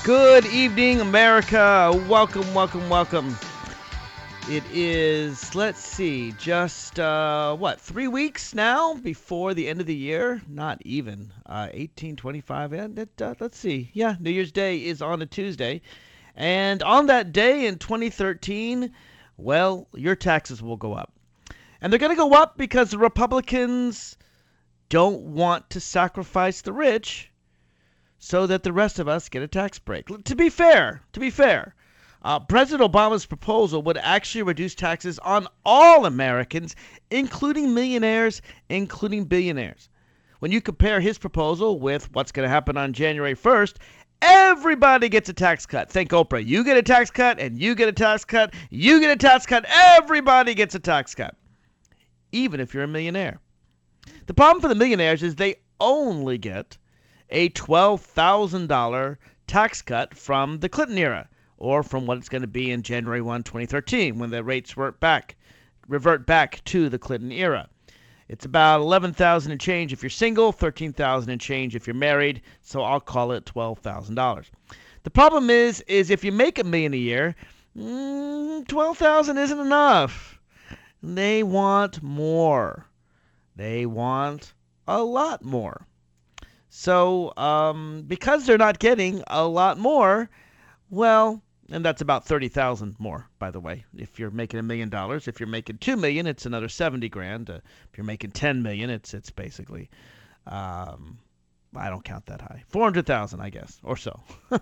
Good evening, America. Welcome, welcome, welcome. It is, let's see, just, 3 weeks now before the end of the year? Not even. 1825, and let's see. Yeah, New Year's Day is on a Tuesday. And on that day in 2013, well, your taxes will go up. And they're going to go up because the Republicans don't want to sacrifice the rich so that the rest of us get a tax break. To be fair, President Obama's proposal would actually reduce taxes on all Americans, including millionaires, including billionaires. When you compare his proposal with what's going to happen on January 1st, everybody gets a tax cut. Think Oprah. You get a tax cut, and you get a tax cut, you get a tax cut, everybody gets a tax cut, even if you're a millionaire. The problem for the millionaires is they only get a $12,000 tax cut from the Clinton era, or from what it's going to be in January 1, 2013, when the rates revert back to the Clinton era. It's about $11,000 and change if you're single, $13,000 and change if you're married, so I'll call it $12,000. The problem is if you make $1 million a year, $12,000 isn't enough. They want more. They want a lot more. So, because they're not getting a lot more, well, and that's about $30,000 more, by the way. If you're making $1 million, if you're making $2 million, it's another $70,000. If you're making $10 million, it's basically, I don't count that high, $400,000, I guess, or so.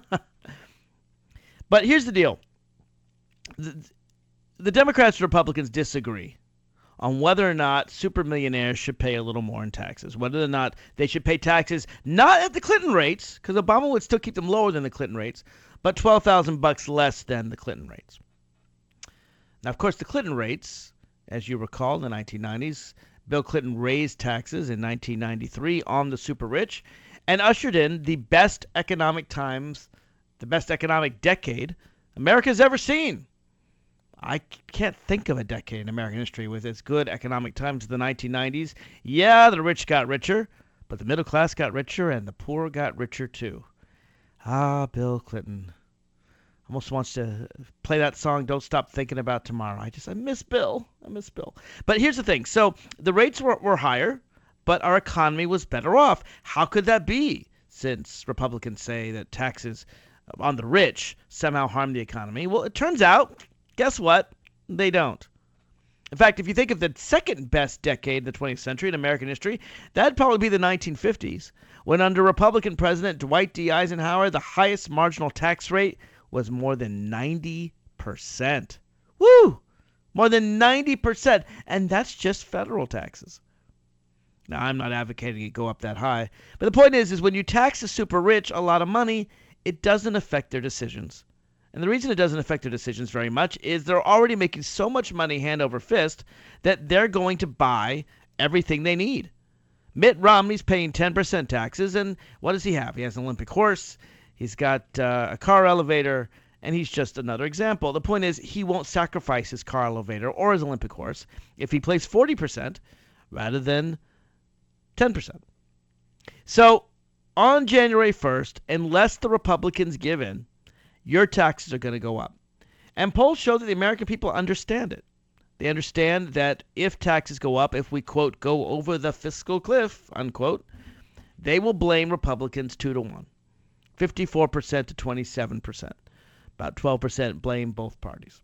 But here's the deal: the Democrats and Republicans disagree on whether or not supermillionaires should pay a little more in taxes, whether or not they should pay taxes not at the Clinton rates, because Obama would still keep them lower than the Clinton rates, but $12,000 less than the Clinton rates. Now, of course, the Clinton rates, as you recall, in the 1990s, Bill Clinton raised taxes in 1993 on the super rich and ushered in the best economic times, the best economic decade America's ever seen. I can't think of a decade in American history with as good economic times as the 1990s. Yeah, the rich got richer, but the middle class got richer and the poor got richer too. Ah, Bill Clinton. Almost wants to play that song, Don't Stop Thinking About Tomorrow. I miss Bill. But here's the thing. So the rates were higher, but our economy was better off. How could that be, since Republicans say that taxes on the rich somehow harm the economy? Well, it turns out, guess what? They don't. In fact, if you think of the second best decade of the 20th century in American history, that'd probably be the 1950s, when under Republican President Dwight D. Eisenhower, the highest marginal tax rate was more than 90%. Woo! More than 90%. And that's just federal taxes. Now, I'm not advocating it go up that high. But the point is when you tax the super rich a lot of money, it doesn't affect their decisions. And the reason it doesn't affect their decisions very much is they're already making so much money hand over fist that they're going to buy everything they need. Mitt Romney's paying 10% taxes, and what does he have? He has an Olympic horse, he's got a car elevator, and he's just another example. The point is he won't sacrifice his car elevator or his Olympic horse if he pays 40% rather than 10%. So on January 1st, unless the Republicans give in, your taxes are going to go up. And polls show that the American people understand it. They understand that if taxes go up, if we, quote, go over the fiscal cliff, unquote, they will blame Republicans 2-1. 54% to 27%. About 12% blame both parties.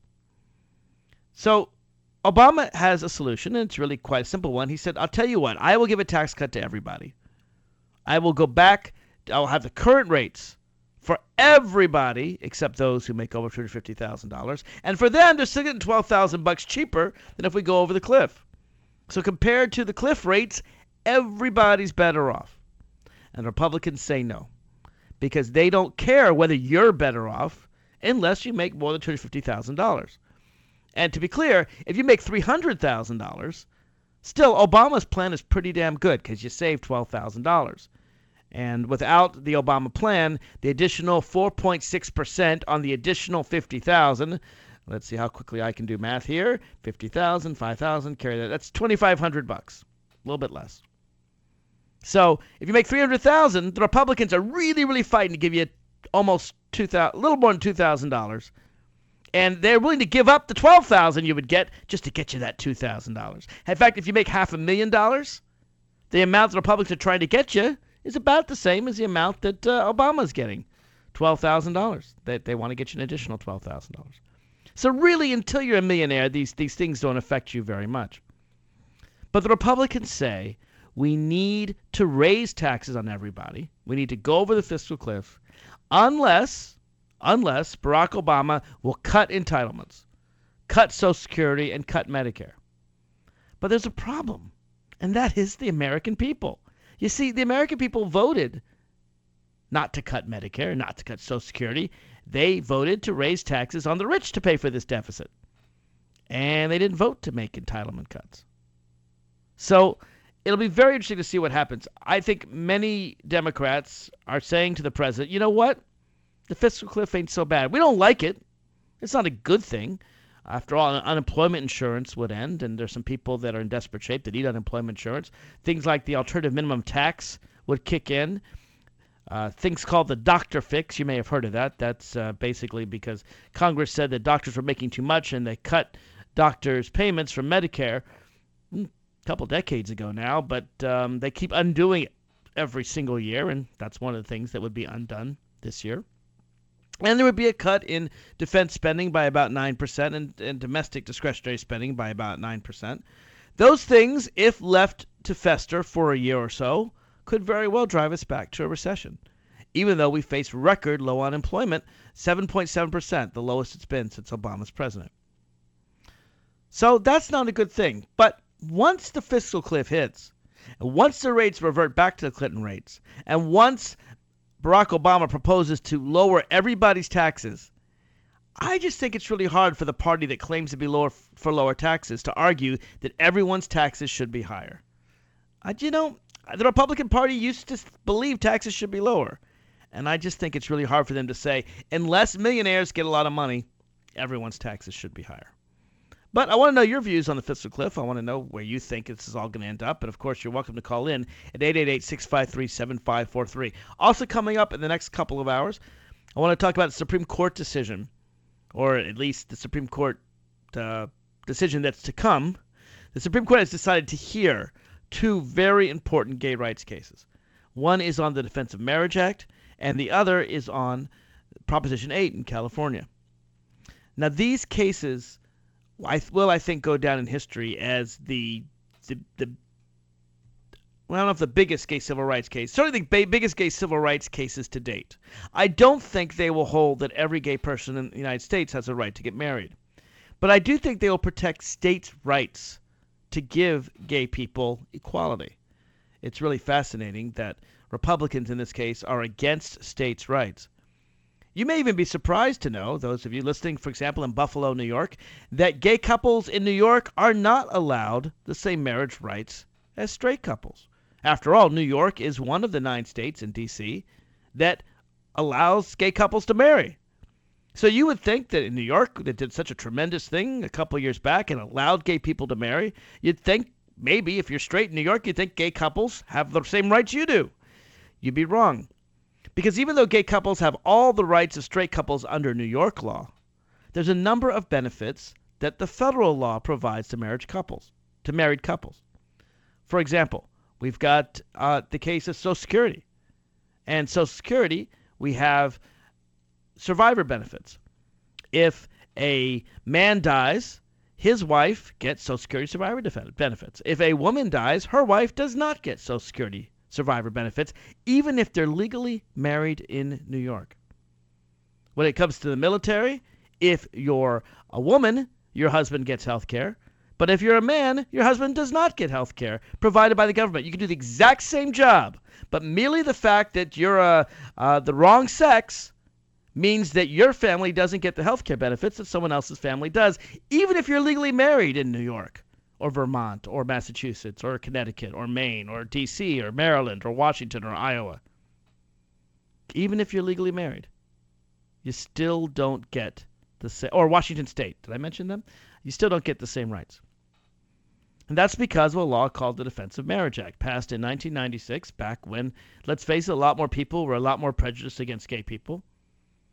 So Obama has a solution, and it's really quite a simple one. He said, I'll tell you what, I will give a tax cut to everybody. I will go back, I'll have the current rates for everybody except those who make over $250,000. And for them, they're still getting $12,000 cheaper than if we go over the cliff. So compared to the cliff rates, everybody's better off. And Republicans say no, because they don't care whether you're better off unless you make more than $250,000. And to be clear, if you make $300,000, still Obama's plan is pretty damn good because you save $12,000. And without the Obama plan, the additional 4.6% on the additional 50,000, let's see how quickly I can do math here. 50,000, 5,000, carry that. That's $2,500, a little bit less. So if you make $300,000, the Republicans are really, really fighting to give you almost a little more than $2,000, and they're willing to give up the $12,000 you would get just to get you that $2,000. In fact, if you make $500,000, the amount the Republicans are trying to get you is about the same as the amount that Obama's getting, $12,000. They want to get you an additional $12,000. So really, until you're a millionaire, these things don't affect you very much. But the Republicans say we need to raise taxes on everybody. We need to go over the fiscal cliff unless Barack Obama will cut entitlements, cut Social Security, and cut Medicare. But there's a problem, and that is the American people. You see, the American people voted not to cut Medicare, not to cut Social Security. They voted to raise taxes on the rich to pay for this deficit. And they didn't vote to make entitlement cuts. So it'll be very interesting to see what happens. I think many Democrats are saying to the president, you know what? The fiscal cliff ain't so bad. We don't like it. It's not a good thing. After all, unemployment insurance would end, and there's some people that are in desperate shape that need unemployment insurance. Things like the alternative minimum tax would kick in. Things called the doctor fix. You may have heard of that. That's basically because Congress said that doctors were making too much, and they cut doctors' payments from Medicare a couple decades ago now, but they keep undoing it every single year, and that's one of the things that would be undone this year. And there would be a cut in defense spending by about 9% and domestic discretionary spending by about 9%. Those things, if left to fester for a year or so, could very well drive us back to a recession, even though we face record low unemployment, 7.7%, the lowest it's been since Obama's president. So that's not a good thing. But once the fiscal cliff hits, and once the rates revert back to the Clinton rates, and once Barack Obama proposes to lower everybody's taxes, I just think it's really hard for the party that claims to be for lower taxes to argue that everyone's taxes should be higher. The Republican Party used to believe taxes should be lower, and I just think it's really hard for them to say, unless millionaires get a lot of money, everyone's taxes should be higher. But I want to know your views on the fiscal cliff. I want to know where you think this is all going to end up. And, of course, you're welcome to call in at 888-653-7543. Also coming up in the next couple of hours, I want to talk about the Supreme Court decision, or at least the Supreme Court decision that's to come. The Supreme Court has decided to hear two very important gay rights cases. One is on the Defense of Marriage Act, and the other is on Proposition 8 in California. Now, these cases will, I think, go down in history as I don't know if the biggest gay civil rights case, certainly the biggest gay civil rights cases to date. I don't think they will hold that every gay person in the United States has a right to get married. But I do think they will protect states' rights to give gay people equality. It's really fascinating that Republicans in this case are against states' rights. You may even be surprised to know, those of you listening, for example, in Buffalo, New York, that gay couples in New York are not allowed the same marriage rights as straight couples. After all, New York is one of the 9 states in D.C. that allows gay couples to marry. So you would think that in New York, that did such a tremendous thing a couple of years back and allowed gay people to marry, you'd think maybe if you're straight in New York, you'd think gay couples have the same rights you do. You'd be wrong. Because even though gay couples have all the rights of straight couples under New York law, there's a number of benefits that the federal law provides to married couples. For example, we've got the case of Social Security. And Social Security, we have survivor benefits. If a man dies, his wife gets Social Security survivor benefits. If a woman dies, her wife does not get Social Security survivor benefits, even if they're legally married in New York. When it comes to the military, if you're a woman, your husband gets health care. But if you're a man, your husband does not get health care provided by the government. You can do the exact same job, but merely the fact that you're the wrong sex means that your family doesn't get the health care benefits that someone else's family does, even if you're legally married in New York, or Vermont, or Massachusetts, or Connecticut, or Maine, or D.C., or Maryland, or Washington, or Iowa. Even if you're legally married, you still don't get the same, or Washington State. Did I mention them? You still don't get the same rights. And that's because of a law called the Defense of Marriage Act, passed in 1996, back when, let's face it, a lot more people were a lot more prejudiced against gay people.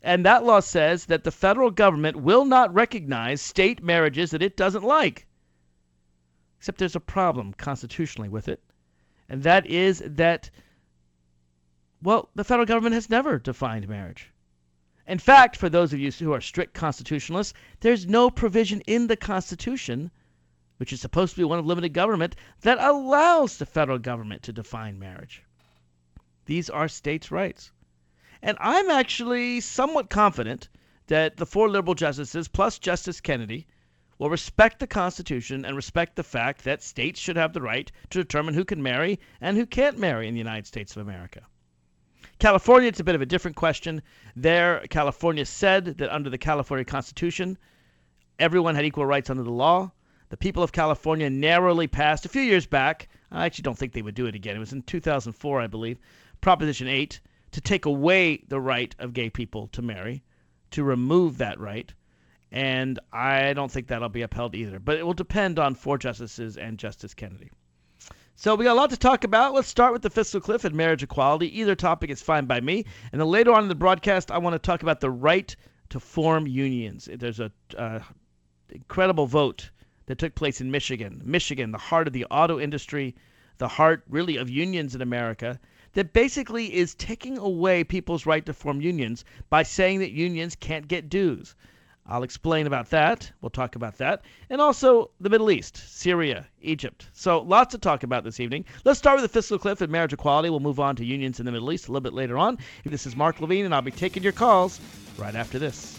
And that law says that the federal government will not recognize state marriages that it doesn't like. Except there's a problem constitutionally with it. And that is that, well, the federal government has never defined marriage. In fact, for those of you who are strict constitutionalists, there's no provision in the Constitution, which is supposed to be one of limited government, that allows the federal government to define marriage. These are states' rights. And I'm actually somewhat confident that the 4 liberal justices, plus Justice Kennedy, will respect the Constitution and respect the fact that states should have the right to determine who can marry and who can't marry in the United States of America. California, it's a bit of a different question. There, California said that under the California Constitution, everyone had equal rights under the law. The people of California narrowly passed a few years back, I actually don't think they would do it again, it was in 2004, I believe, Proposition 8, to take away the right of gay people to marry, to remove that right. And I don't think that'll be upheld either. But it will depend on 4 justices and Justice Kennedy. So we got a lot to talk about. Let's start with the fiscal cliff and marriage equality. Either topic is fine by me. And then later on in the broadcast, I want to talk about the right to form unions. There's a incredible vote that took place in Michigan. Michigan, the heart of the auto industry, the heart really of unions in America, that basically is taking away people's right to form unions by saying that unions can't get dues. I'll explain about that. We'll talk about that. And also the Middle East, Syria, Egypt. So lots to talk about this evening. Let's start with the fiscal cliff and marriage equality. We'll move on to unions in the Middle East a little bit later on. This is Mark Levine, and I'll be taking your calls right after this.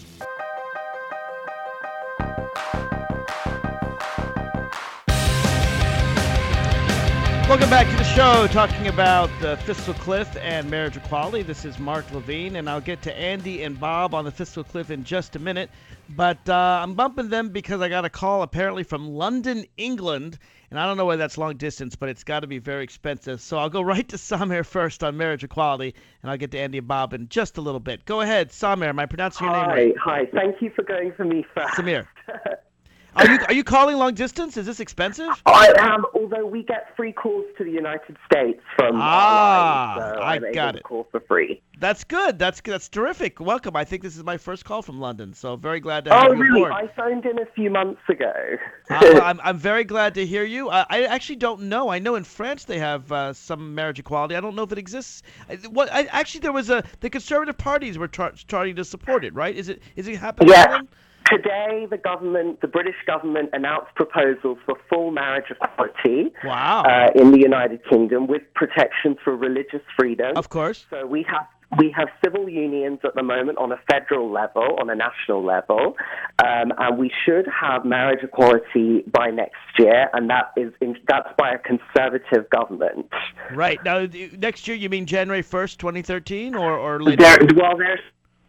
Welcome back to the show, talking about the fiscal cliff and marriage equality. This is Mark Levine, and I'll get to Andy and Bob on the fiscal cliff in just a minute. But I'm bumping them because I got a call apparently from London, England, and I don't know whether that's long distance, but it's got to be very expensive. So I'll go right to Samir first on marriage equality, and I'll get to Andy and Bob in just a little bit. Go ahead, Samir. Am I pronouncing your name right? Hi. Thank you for going for me first. Samir. Are you calling long distance? Is this expensive? I am, although we get free calls to the United States from our line, so I'm able to call for free. That's good. That's terrific. Welcome. I think this is my first call from London, so very glad to have you aboard. I phoned in a few months ago. I'm very glad to hear you. I actually don't know. I know in France they have some marriage equality. I don't know if it exists. There was the Conservative parties were starting to support it, right? Is it happening? Yeah. Today, the British government announced proposals for full marriage equality in the United Kingdom with protections for religious freedom. Of course. So we have civil unions at the moment on a federal level, on a national level, and we should have marriage equality by next year, and that's by a conservative government. Right. Now, next year, you mean January 1st, 2013, or later? There's...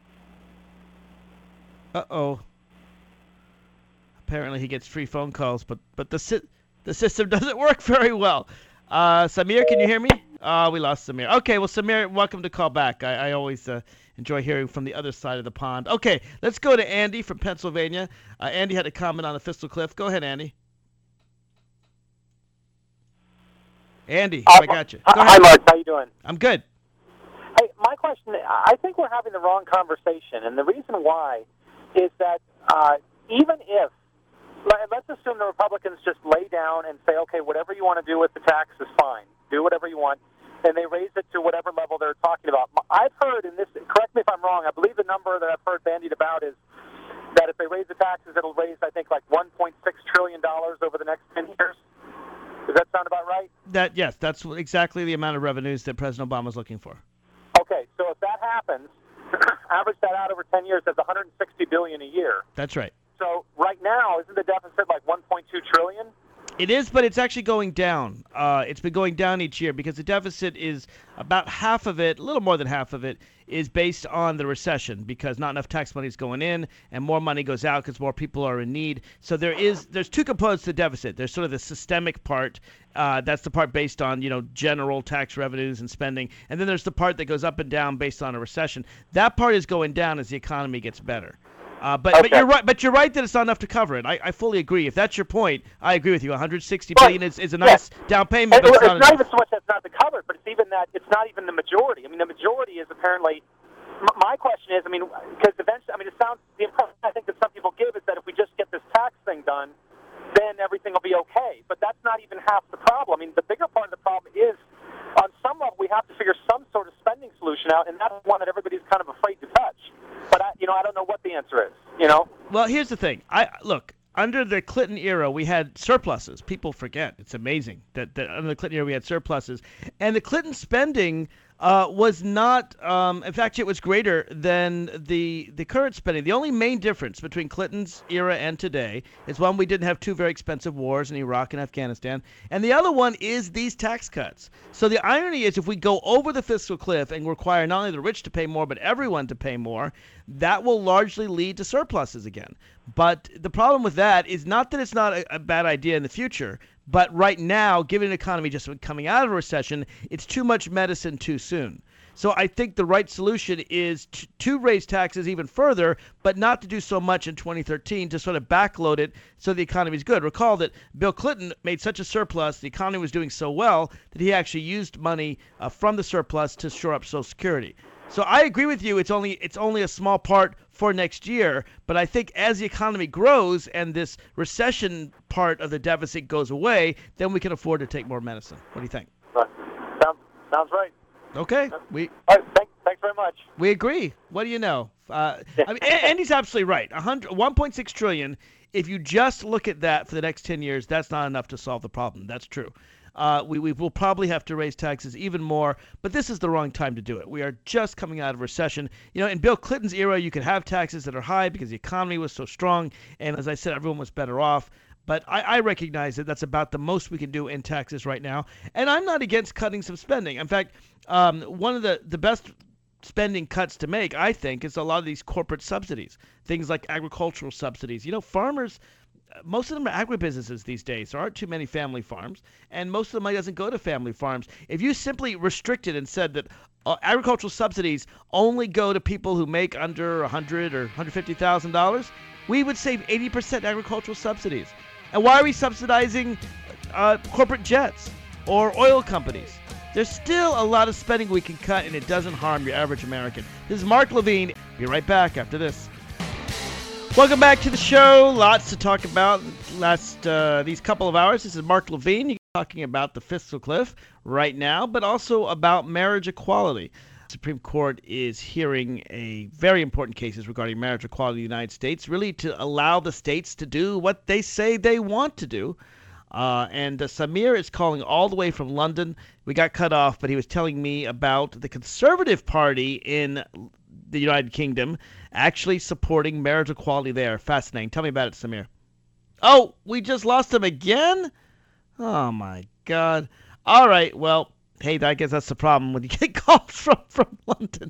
Uh-oh. Apparently he gets free phone calls, but the system doesn't work very well. Samir, can you hear me? We lost Samir. Okay, well, Samir, welcome to call back. I always enjoy hearing from the other side of the pond. Okay, let's go to Andy from Pennsylvania. Andy had a comment on the fiscal cliff. Go ahead, Andy. Andy, I got you. Go ahead. Hi, Mark. How you doing? I'm good. Hey, my question, I think we're having the wrong conversation, and the reason why is that even if, let's assume the Republicans just lay down and say, okay, whatever you want to do with the tax is fine. Do whatever you want. And they raise it to whatever level they're talking about. I've heard, and this, correct me if I'm wrong, I believe the number that I've heard bandied about is that if they raise the taxes, it'll raise, I think, like $1.6 trillion over the next 10 years. Does that sound about right? Yes, that's exactly the amount of revenues that President Obama is looking for. Okay, so if that happens, average that out over 10 years, that's $160 billion a year. That's right. So right now, isn't the deficit like $1.2 trillion? It is, but it's actually going down. It's been going down each year because the deficit is about half of it, a little more than half of it, is based on the recession because not enough tax money is going in and more money goes out because more people are in need. So there's two components to the deficit. There's sort of the systemic part. That's the part based on, general tax revenues and spending. And then there's the part that goes up and down based on a recession. That part is going down as the economy gets better. But you're right. But you're right that it's not enough to cover it. I fully agree. If that's your point, I agree with you. $160 billion is a nice down payment. But it's not even so much that's not to cover it, but it's not even the majority. I mean, the majority is apparently my question is, I mean, because eventually, I mean, it sounds, the impression I think that some people give is that if we just get this tax thing done, then everything will be okay. But that's not even half the problem. I mean, the bigger part of the problem is, on some level, we have to figure some sort of spending solution out, and that's one that everybody's kind of afraid to touch. But I don't know what the answer is. Well, here's the thing. Look. Under the Clinton era, we had surpluses. People forget. It's amazing that under the Clinton era, we had surpluses. And the Clinton spending was not, in fact, it was greater than the current spending. The only main difference between Clinton's era and today is, one, we didn't have two very expensive wars in Iraq and Afghanistan. And the other one is these tax cuts. So the irony is, if we go over the fiscal cliff and require not only the rich to pay more, but everyone to pay more, that will largely lead to surpluses again. But the problem with that is not that it's not a bad idea in the future, but right now, given an economy just coming out of a recession, it's too much medicine too soon. So I think the right solution is to raise taxes even further, but not to do so much in 2013 to sort of backload it so the economy is good. Recall that Bill Clinton made such a surplus, the economy was doing so well, that he actually used money from the surplus to shore up Social Security. So I agree with you. It's only a small part for next year, but I think as the economy grows and this recession part of the deficit goes away, then we can afford to take more medicine. What do you think? Right. Sounds right. Okay. All right. Thanks very much. We agree. What do you know? I mean, Andy's absolutely right. 1.6 trillion. If you just look at that for the next 10 years, that's not enough to solve the problem. That's true. We will probably have to raise taxes even more, but this is the wrong time to do it. We are just coming out of recession. In Bill Clinton's era, you could have taxes that are high because the economy was so strong, and as I said, everyone was better off. But I recognize that that's about the most we can do in taxes right now, and I'm not against cutting some spending. In fact, one of the best spending cuts to make, I think, is a lot of these corporate subsidies, things like agricultural subsidies. Farmers, most of them are agribusinesses these days. There aren't too many family farms, and most of the money doesn't go to family farms. If you simply restricted and said that agricultural subsidies only go to people who make under $100,000 or $150,000, we would save 80% agricultural subsidies. And why are we subsidizing corporate jets or oil companies? There's still a lot of spending we can cut, and it doesn't harm your average American. This is Mark Levine. Be right back after this. Welcome back to the show. Lots to talk about these couple of hours. This is Mark Levine. You're talking about the fiscal cliff right now, but also about marriage equality. The Supreme Court is hearing a very important cases regarding marriage equality in the United States, really to allow the states to do what they say they want to do. And Samir is calling all the way from London. We got cut off, but he was telling me about the Conservative Party in the United Kingdom actually supporting marriage equality there. Fascinating. Tell me about it, Samir. Oh, we just lost him again? Oh, my God. All right. Well, hey, I guess that's the problem when you get calls from London.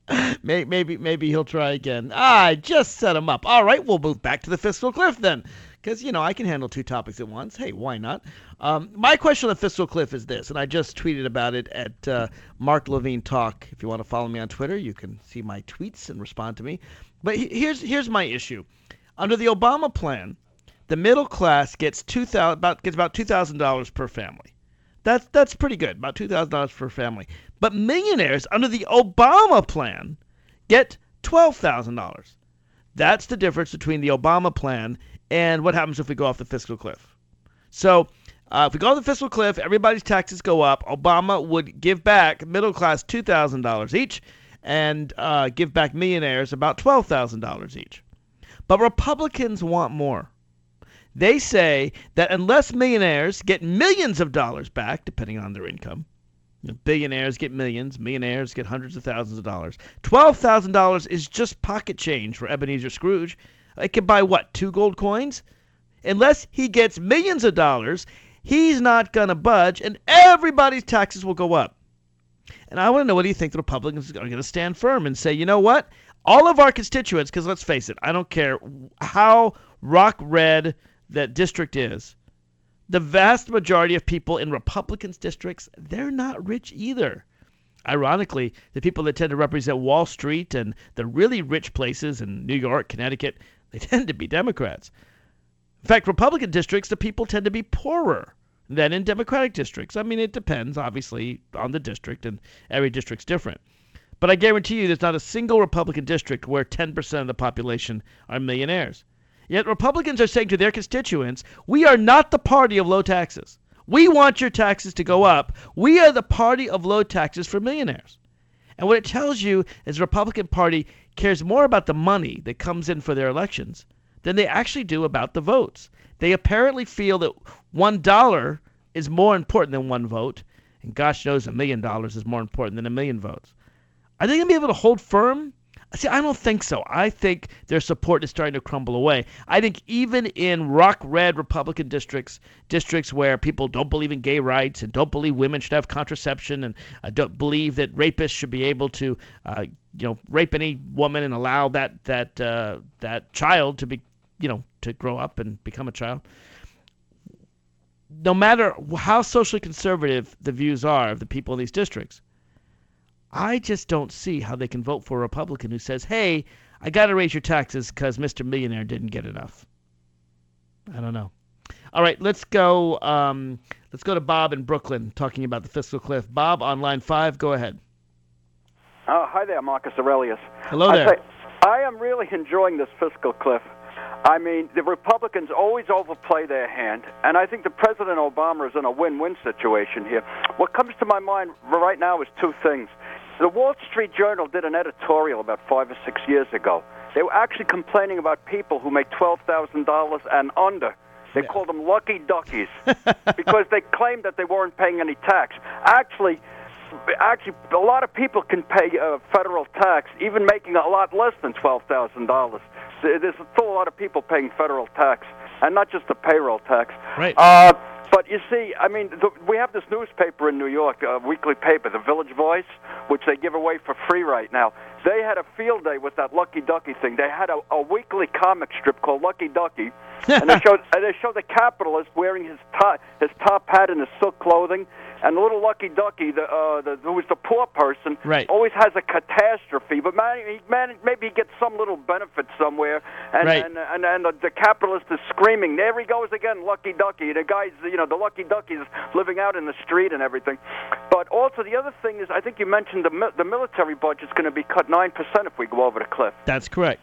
Maybe he'll try again. I just set him up. All right. We'll move back to the fiscal cliff then. Because, I can handle two topics at once. Hey, why not? My question on the fiscal cliff is this, and I just tweeted about it at Mark Levine Talk. If you want to follow me on Twitter, you can see my tweets and respond to me. But here's my issue. Under the Obama plan, the middle class gets about $2,000 per family. That's pretty good, about $2,000 per family. But millionaires under the Obama plan get $12,000. That's the difference between the Obama plan and what happens if we go off the fiscal cliff. So if we go off the fiscal cliff, everybody's taxes go up. Obama would give back middle class $2,000 each and give back millionaires about $12,000 each. But Republicans want more. They say that unless millionaires get millions of dollars back, depending on their income, billionaires get millions, millionaires get hundreds of thousands of dollars. $12,000 is just pocket change for Ebenezer Scrooge. It can buy, what, 2 gold coins? Unless he gets millions of dollars, he's not going to budge, and everybody's taxes will go up. And I want to know, what do you think the Republicans are going to stand firm and say, you know what? All of our constituents, because let's face it, I don't care how rock red that district is, the vast majority of people in Republicans' districts, they're not rich either. Ironically, the people that tend to represent Wall Street and the really rich places in New York, Connecticut, they tend to be Democrats. In fact, Republican districts, the people tend to be poorer than in Democratic districts. I mean, it depends, obviously, on the district, and every district's different. But I guarantee you there's not a single Republican district where 10% of the population are millionaires. Yet Republicans are saying to their constituents, we are not the party of low taxes. We want your taxes to go up. We are the party of low taxes for millionaires. And what it tells you is the Republican Party cares more about the money that comes in for their elections than they actually do about the votes. They apparently feel that $1 is more important than one vote, and gosh knows $1 million is more important than 1 million votes. Are they going to be able to hold firm? See, I don't think so. I think their support is starting to crumble away. I think even in rock-red Republican districts where people don't believe in gay rights and don't believe women should have contraception and don't believe that rapists should be able to, rape any woman and allow that child to be, to grow up and become a child. No matter how socially conservative the views are of the people in these districts, I just don't see how they can vote for a Republican who says, hey, I got to raise your taxes because Mr. Millionaire didn't get enough. I don't know. All right, let's go to Bob in Brooklyn talking about the fiscal cliff. Bob on line 5, go ahead. Hi there, Marcus Aurelius. Hello there. I am really enjoying this fiscal cliff. I mean, the Republicans always overplay their hand, and I think that President Obama is in a win-win situation here. What comes to my mind right now is two things. The Wall Street Journal did an editorial about 5 or 6 years ago. They were actually complaining about people who make $12,000 and under. They called them lucky duckies because they claimed that they weren't paying any tax. Actually, a lot of people can pay federal tax, even making a lot less than $12,000. There's still a lot of people paying federal tax, and not just the payroll tax. Right. But you see, I mean, we have this newspaper in New York, a weekly paper, the Village Voice, which they give away for free right now. They had a field day with that Lucky Ducky thing. They had a weekly comic strip called Lucky Ducky, and they showed the capitalist wearing his top hat and his silk clothing, and the little Lucky Ducky, who was the poor person, right, always has a catastrophe, but maybe he gets some little benefit somewhere, and right, and the capitalist is screaming, there he goes again, Lucky Ducky. The guy's, the Lucky Ducky is living out in the street and everything. But also the other thing is, I think you mentioned the military budget's going to be cut 9% if we go over the cliff. That's correct.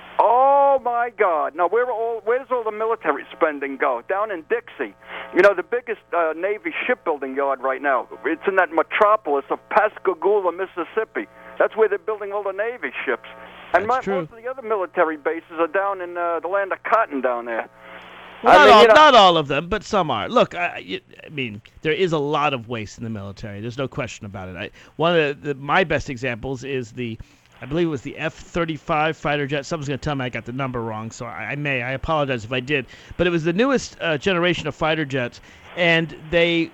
Oh, my God. Now, where does all the military spending go? Down in Dixie. The biggest Navy shipbuilding yard right now, it's in that metropolis of Pascagoula, Mississippi. That's where they're building all the Navy ships. And most of the other military bases are down in the land of cotton down there. Well, not all of them, but some are. Look, I mean, there is a lot of waste in the military. There's no question about it. One of my best examples is I believe it was the F-35 fighter jet. Someone's going to tell me I got the number wrong, so I apologize if I did. But it was the newest generation of fighter jets, and the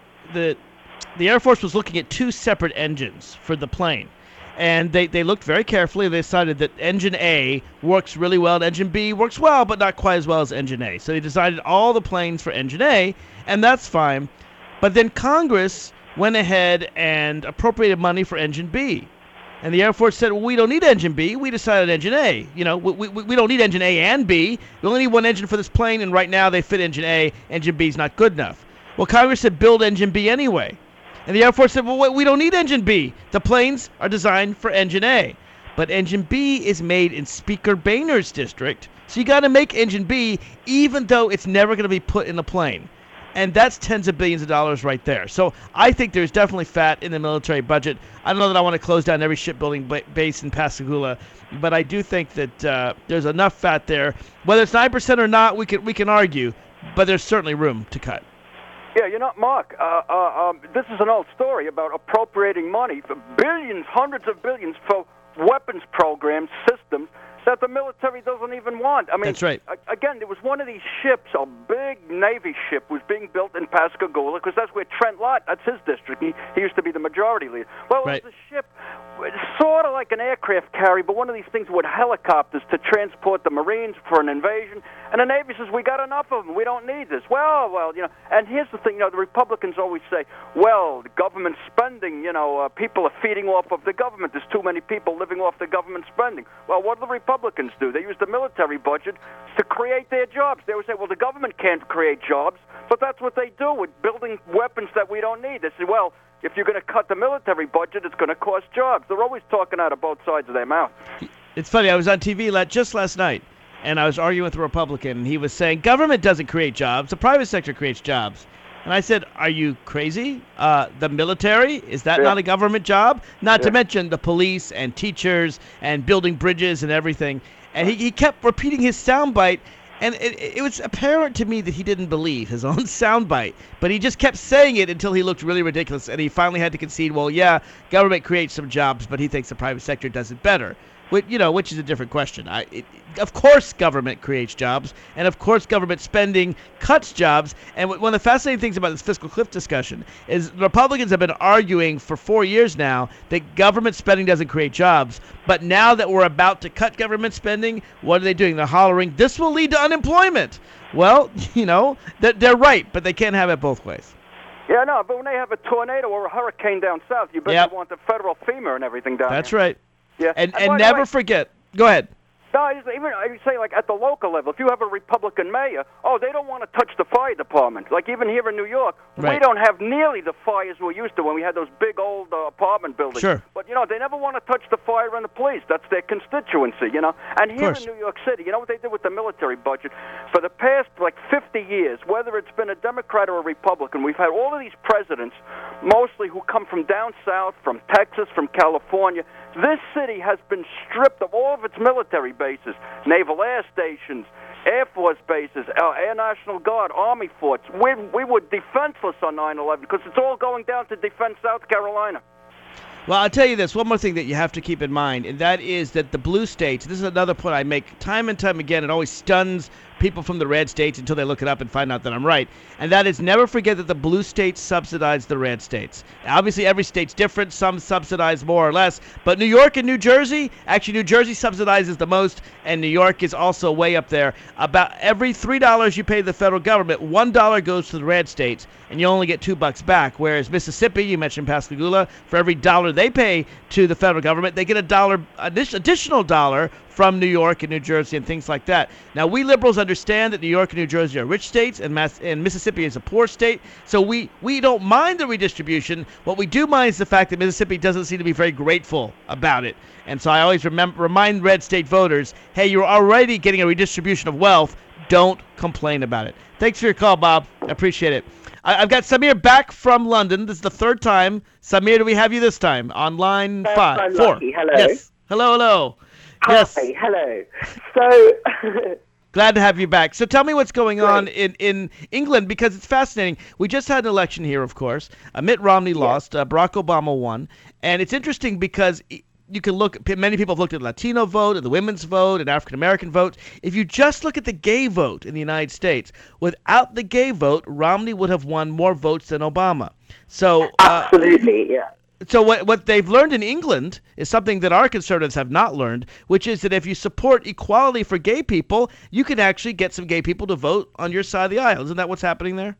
Air Force was looking at 2 separate engines for the plane. And they looked very carefully. They decided that Engine A works really well, and Engine B works well, but not quite as well as Engine A. So they decided all the planes for Engine A, and that's fine. But then Congress went ahead and appropriated money for Engine B. And the Air Force said, well, we don't need Engine B. We decided Engine A. We don't need Engine A and B. We only need one engine for this plane, and right now they fit Engine A. Engine B is not good enough. Well, Congress said build Engine B anyway. And the Air Force said, well, wait, we don't need Engine B. The planes are designed for Engine A. But Engine B is made in Speaker Boehner's district, so you got to make Engine B even though it's never going to be put in the plane. And that's tens of billions of dollars right there. So I think there's definitely fat in the military budget. I don't know that I want to close down every shipbuilding base in Pascagoula, but I do think that there's enough fat there. Whether it's 9% or not, we can argue, but there's certainly room to cut. Yeah, Mark, this is an old story about appropriating money for billions, hundreds of billions for weapons programs, systems that the military doesn't even want. I mean, that's right. Again, there was one of these ships, a big Navy ship, was being built in Pascagoula because that's where Trent Lott, that's his district. He used to be the majority leader. Well, it was a ship, sort of like an aircraft carrier, but one of these things with helicopters to transport the Marines for an invasion. And the Navy says, we got enough of them. We don't need this. Well, and here's the thing, the Republicans always say, well, the government spending, people are feeding off of the government. There's too many people living off the government spending. Well, what do the Republicans do? They use the military budget to create their jobs. They would say, well, the government can't create jobs, but that's what they do with building weapons that we don't need. They say, well, if you're going to cut the military budget, it's going to cost jobs. They're always talking out of of both sides of their mouth. It's funny, I was on TV just last night, and I was arguing with a Republican, and he was saying, government doesn't create jobs, the private sector creates jobs. And I said, are you crazy? The military, is that not a government job? Not to mention the police and teachers and building bridges and everything. And he kept repeating his soundbite, and it was apparent to me that he didn't believe his own soundbite. But he just kept saying it until he looked really ridiculous, and he finally had to concede, well, yeah, government creates some jobs, but he thinks the private sector does it better. Which is a different question. Of course government creates jobs, and of course government spending cuts jobs. And one of the fascinating things about this fiscal cliff discussion is the Republicans have been arguing for 4 years now that government spending doesn't create jobs. But now that we're about to cut government spending, what are they doing? They're hollering, this will lead to unemployment. Well, they're right, but they can't have it both ways. Yeah, no, but when they have a tornado or a hurricane down south, you better want the federal FEMA and everything down That's here. right. Yeah. And never forget. Go ahead. No, even I say like at the local level, if you have a Republican mayor, they don't want to touch the fire department. Like even here in New York, we don't have nearly the fires we used to when we had those big old apartment buildings. Sure. But they never want to touch the fire and the police. That's their constituency, And here in New York City, you know what they did with the military budget? For the past 50 years, whether it's been a Democrat or a Republican, we've had all of these presidents, mostly who come from down south, from Texas, from California. This city has been stripped of all of its military bases, naval air stations, Air Force bases, Air National Guard, Army forts. We were defenseless on 9/11 because it's all going down to defend South Carolina. Well, I'll tell you this, one more thing that you have to keep in mind, and that is that the blue states, this is another point I make time and time again, it always stuns people from the red states until they look it up and find out that I'm right, and that is never forget that the blue states subsidize the red states. Obviously, every state's different. Some subsidize more or less, but New York and New Jersey, actually New Jersey subsidizes the most, and New York is also way up there. About every $3 you pay the federal government, $1 goes to the red states, and you only get $2 back, whereas Mississippi, you mentioned Pascagoula, for every dollar they pay to the federal government, they get additional $1 from New York and New Jersey and things like that. Now, we liberals understand that New York and New Jersey are rich states and Mississippi is a poor state, so we don't mind the redistribution. What we do mind is the fact that Mississippi doesn't seem to be very grateful about it. And so I always remind red state voters, hey, you're already getting a redistribution of wealth. Don't complain about it. Thanks for your call, Bob. I appreciate it. I've got Samir back from London. This is the third time. Samir, do we have you this time? On line 4. Lucky. Hello. Yes. Hello. Hi, yes. Hello. So... Glad to have you back. So tell me what's going on in England, because it's fascinating. We just had an election here, of course. Mitt Romney lost. Barack Obama won. And it's interesting because you can many people have looked at the Latino vote and the women's vote and African-American vote. If you just look at the gay vote in the United States, without the gay vote, Romney would have won more votes than Obama. So absolutely, yeah. So what they've learned in England is something that our conservatives have not learned, which is that if you support equality for gay people, you can actually get some gay people to vote on your side of the aisle. Isn't that what's happening there?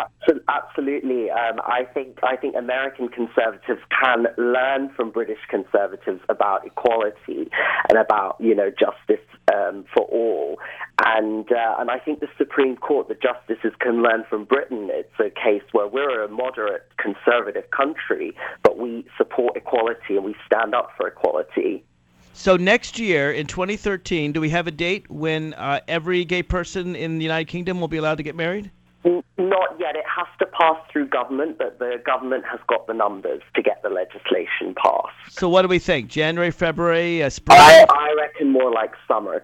Absolutely. I think American conservatives can learn from British conservatives about equality and about justice for all. And I think the Supreme Court, the justices can learn from Britain. It's a case where we're a moderate conservative country, but we support equality and we stand up for equality. So next year, in 2013, do we have a date when every gay person in the United Kingdom will be allowed to get married? Not yet. It has to pass through government, but the government has got the numbers to get the legislation passed. So what do we think? January, February, spring? I reckon more like summer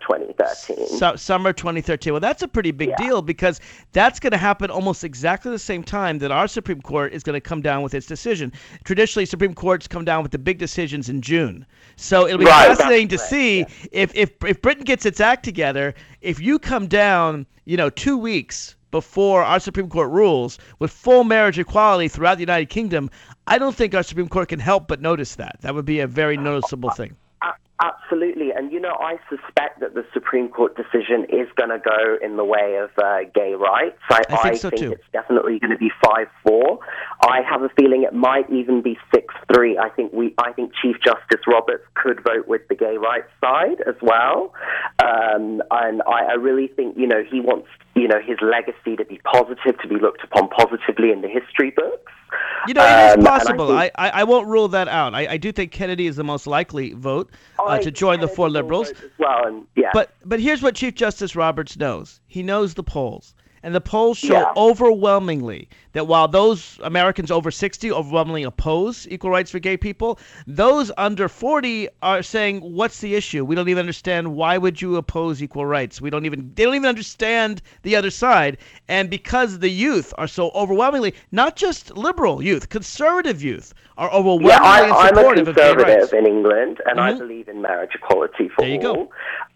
2013. Summer 2013. Well, that's a pretty big deal because that's going to happen almost exactly the same time that our Supreme Court is going to come down with its decision. Traditionally, Supreme Courts come down with the big decisions in June. So it'll be fascinating to see if Britain gets its act together, if you come down, 2 weeks before our Supreme Court rules with full marriage equality throughout the United Kingdom, I don't think our Supreme Court can help but notice that. That would be a very noticeable thing. Absolutely. And, I suspect that the Supreme Court decision is going to go in the way of gay rights. I think so too. It's definitely going to be 5-4. I have a feeling it might even be 6-3. I think Chief Justice Roberts could vote with the gay rights side as well. And I really think, he wants, his legacy to be positive, to be looked upon positively in the history books. You know, it is possible. And I won't rule that out. I do think Kennedy is the most likely vote to join the four liberals. As well, and, yeah. But here's what Chief Justice Roberts knows. He knows the polls. And the polls show overwhelmingly that while those Americans over 60 overwhelmingly oppose equal rights for gay people, those under 40 are saying, what's the issue? We don't even understand. Why would you oppose equal rights? They don't even understand the other side. And because the youth are so overwhelmingly, not just liberal youth, conservative youth are overwhelmingly supportive of gay rights. I'm a conservative in England, and I believe in marriage equality for all. There you go.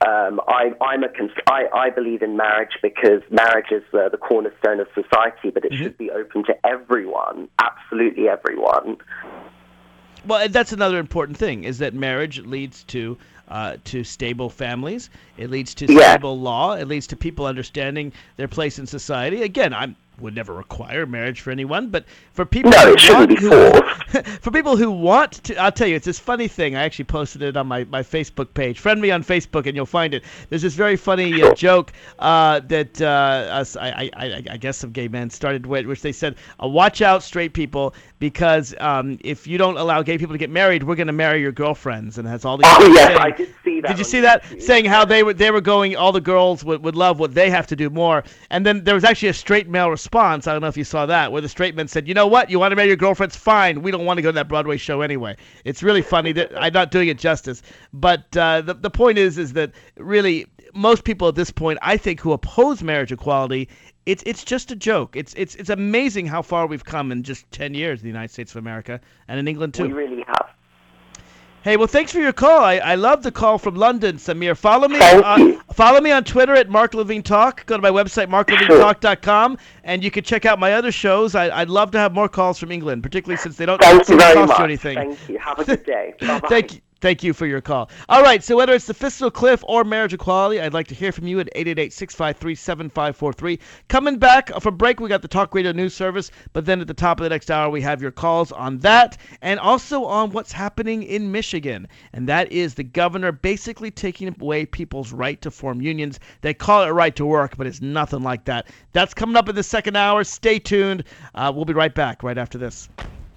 I believe in marriage because marriage is the cornerstone of society, but it should be open to everyone, absolutely everyone. Well, that's another important thing, is that marriage leads to stable families. It leads to stable law. It leads to people understanding their place in society. Again, I would never require marriage for anyone, but for people for people who want to, I'll tell you, it's this funny thing. I actually posted it on my Facebook page. Friend me on Facebook and you'll find it. There's this very funny joke that I guess some gay men started with, which they said, watch out, straight people, because if you don't allow gay people to get married, we're going to marry your girlfriends. And it has all these I did see that. Did you see that? Saying how they were going, all the girls would love what they have to do more. And then there was actually a straight male response. I don't know if you saw that, where the straight men said, you know what? You want to marry your girlfriends? Fine. We don't want to go to that Broadway show anyway. It's really funny. That I'm not doing it justice. But the point is that really most people at this point, I think, who oppose marriage equality, it's just a joke. It's amazing how far we've come in just 10 years in the United States of America and in England too. We really have. Hey, well, thanks for your call. I love the call from London, Samir. Follow me on Twitter at Mark Levine Talk. Go to my website, marklevinetalk.com, and you can check out my other shows. I'd love to have more calls from England, particularly since they don't cost you anything. Thank you. Have a good day. Bye-bye. Thank you for your call. All right, so whether it's the fiscal cliff or marriage equality, I'd like to hear from you at 888-653-7543. Coming back from break, we got the Talk Radio News Service, but then at the top of the next hour, we have your calls on that and also on what's happening in Michigan, and that is the governor basically taking away people's right to form unions. They call it a right to work, but it's nothing like that. That's coming up in the second hour. Stay tuned. We'll be right back right after this.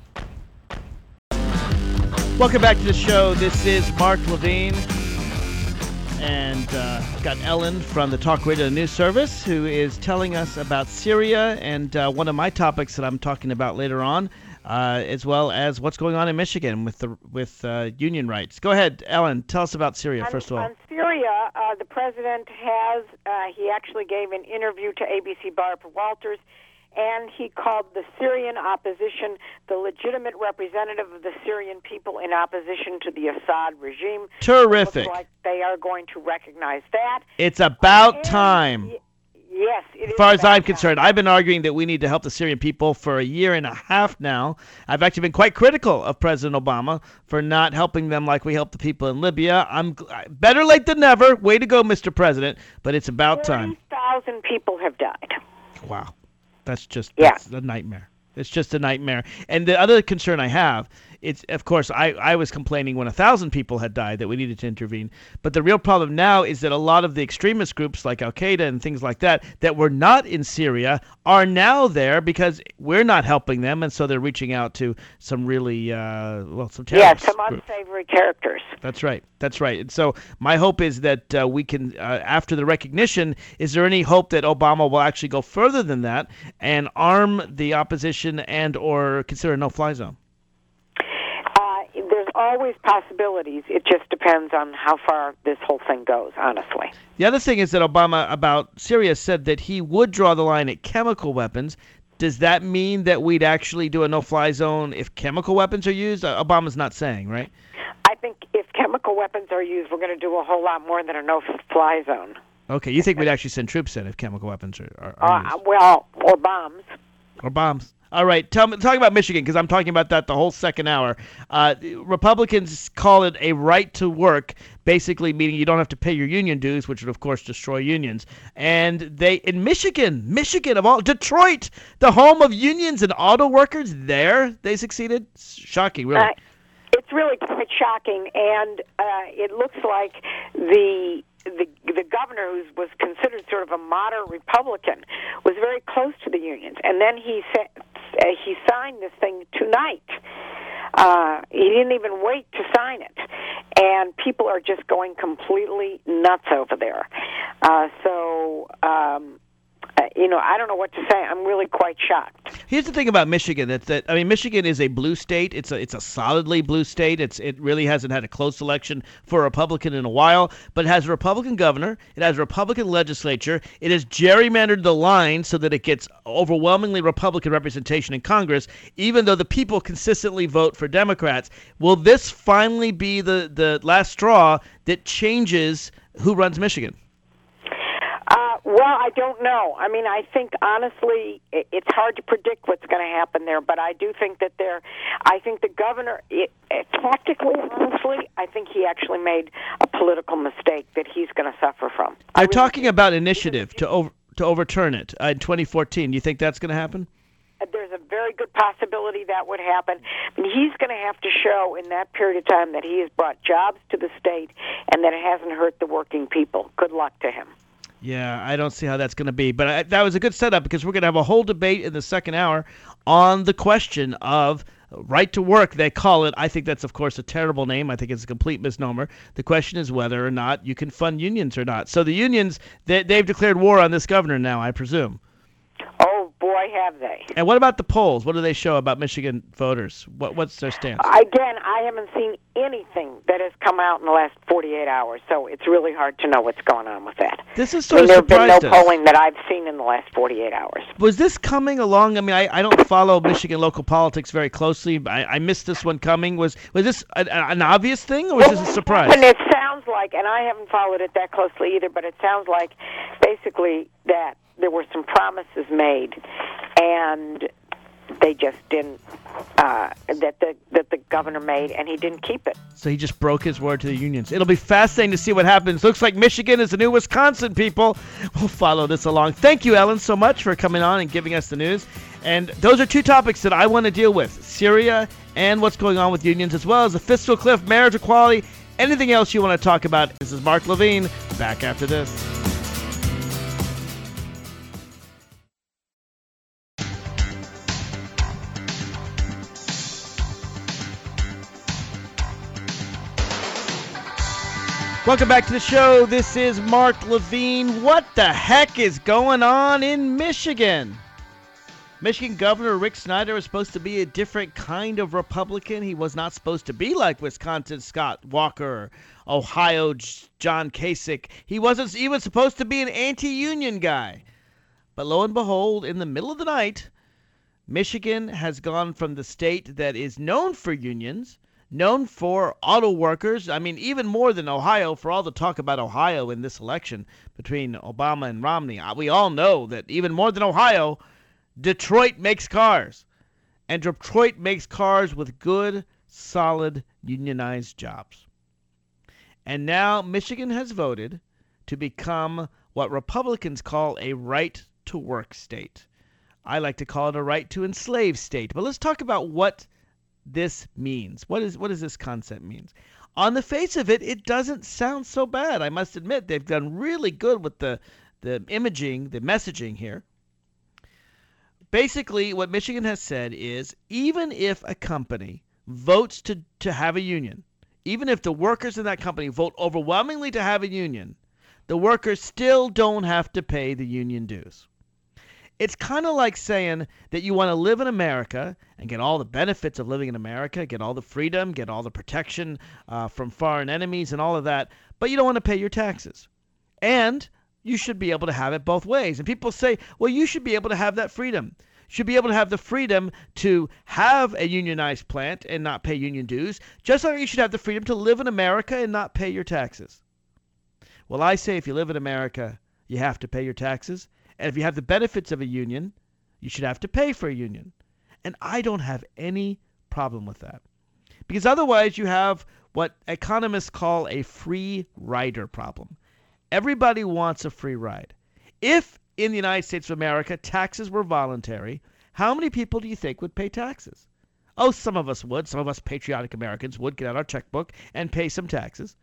Welcome back to the show. This is Mark Levine, and got Ellen from the Talk Radio News Service, who is telling us about Syria and one of my topics that I'm talking about later on, as well as what's going on in Michigan with union rights. Go ahead, Ellen. Tell us about Syria first of all. On Syria, the president has he actually gave an interview to ABC Barbara Walters. And he called the Syrian opposition the legitimate representative of the Syrian people in opposition to the Assad regime. Terrific. It looks like they are going to recognize that. It's about time. Yes, it is. As far as I'm concerned, I've been arguing that we need to help the Syrian people for a year and a half now. I've actually been quite critical of President Obama for not helping them like we helped the people in Libya. I'm better late than never. Way to go, Mr. President. But it's about time. 30,000 people have died. Wow. That's a nightmare. It's just a nightmare. And the other concern I have, it's of course I was complaining when 1,000 people had died that we needed to intervene. But the real problem now is that a lot of the extremist groups like Al-Qaeda and things like that were not in Syria are now there because we're not helping them, and so they're reaching out to some really some terrorists. Some unsavory characters. That's right. And so my hope is that we can, after the recognition, is there any hope that Obama will actually go further than that and arm the opposition and or consider a no-fly zone? There's always possibilities. It just depends on how far this whole thing goes, honestly. The other thing is that Obama, about Syria, said that he would draw the line at chemical weapons. Does that mean that we'd actually do a no-fly zone if chemical weapons are used? Obama's not saying, right? I think if chemical weapons are used, we're going to do a whole lot more than a no-fly zone. Okay, you think we'd actually send troops in if chemical weapons are used? Well, or bombs. Or bombs. All right, talk about Michigan, because I'm talking about that the whole second hour. Republicans call it a right to work, basically meaning you don't have to pay your union dues, which would, of course, destroy unions. And they, in Michigan of all, Detroit, the home of unions and auto workers, they succeeded. Shocking, really. It's really quite shocking, and it looks like the the governor, who was considered sort of a moderate Republican, was very close to the unions, and then he signed this thing tonight. He didn't even wait to sign it, and people are just going completely nuts over there. I don't know what to say. I'm really quite shocked. Here's the thing about Michigan. Michigan is a blue state. It's a solidly blue state. It really hasn't had a close election for a Republican in a while, but it has a Republican governor. It has a Republican legislature. It has gerrymandered the line so that it gets overwhelmingly Republican representation in Congress, even though the people consistently vote for Democrats. Will this finally be the last straw that changes who runs Michigan? Well, I don't know. I mean, I think, honestly, it's hard to predict what's going to happen there, but I do think that I think the governor, practically, honestly, I think he actually made a political mistake that he's going to suffer from. They're talking about initiative to overturn it in 2014. Do you think that's going to happen? There's a very good possibility that would happen. I mean, he's going to have to show in that period of time that he has brought jobs to the state and that it hasn't hurt the working people. Good luck to him. Yeah, I don't see how that's going to be. But that was a good setup because we're going to have a whole debate in the second hour on the question of right to work, they call it. I think that's, of course, a terrible name. I think it's a complete misnomer. The question is whether or not you can fund unions or not. So the unions, they've declared war on this governor now, I presume. Oh, boy, have they. And what about the polls? What do they show about Michigan voters? What's their stance? Again, I haven't seen anything that has come out in the last 48 hours, so it's really hard to know what's going on with that. This is sort of surprised us. There have been no polling that I've seen in the last 48 hours. Was this coming along? I mean, I don't follow Michigan local politics very closely. I missed this one coming. Was this an obvious thing, or was this a surprise? And it sounds like, and I haven't followed it that closely either, but it sounds like basically that there were some promises made, and they just didn't. That the governor made, and he didn't keep it. So he just broke his word to the unions. It'll be fascinating to see what happens. Looks like Michigan is the new Wisconsin, people. We'll follow this along. Thank you, Ellen, so much for coming on and giving us the news. And those are two topics that I want to deal with: Syria and what's going on with unions, as well as the fiscal cliff, marriage equality, anything else you want to talk about. This is Mark Levine. Back after this. Welcome back to the show. This is Mark Levine. What the heck is going on in Michigan? Michigan Governor Rick Snyder was supposed to be a different kind of Republican. He was not supposed to be like Wisconsin Scott Walker, Ohio John Kasich. He wasn't even supposed to be an anti-union guy. But lo and behold, in the middle of the night, Michigan has gone from the state that is known for unions, known for auto workers. I mean, even more than Ohio, for all the talk about Ohio in this election between Obama and Romney. We all know that even more than Ohio, Detroit makes cars. And Detroit makes cars with good, solid, unionized jobs. And now Michigan has voted to become what Republicans call a right-to-work state. I like to call it a right-to-enslave state. But let's talk about what this means. What does this concept mean? On the face of it, it doesn't sound so bad. I must admit, they've done really good with the imaging, the messaging here. Basically, what Michigan has said is, even if a company votes to have a union, even if the workers in that company vote overwhelmingly to have a union, the workers still don't have to pay the union dues. It's kind of like saying that you want to live in America and get all the benefits of living in America, get all the freedom, get all the protection from foreign enemies and all of that, but you don't want to pay your taxes. And you should be able to have it both ways. And people say, well, you should be able to have that freedom. You should be able to have the freedom to have a unionized plant and not pay union dues, just like you should have the freedom to live in America and not pay your taxes. Well, I say if you live in America, you have to pay your taxes. And if you have the benefits of a union, you should have to pay for a union. And I don't have any problem with that. Because otherwise you have what economists call a free rider problem. Everybody wants a free ride. If in the United States of America taxes were voluntary, how many people do you think would pay taxes? Oh, some of us would. Some of us patriotic Americans would get out our checkbook and pay some taxes.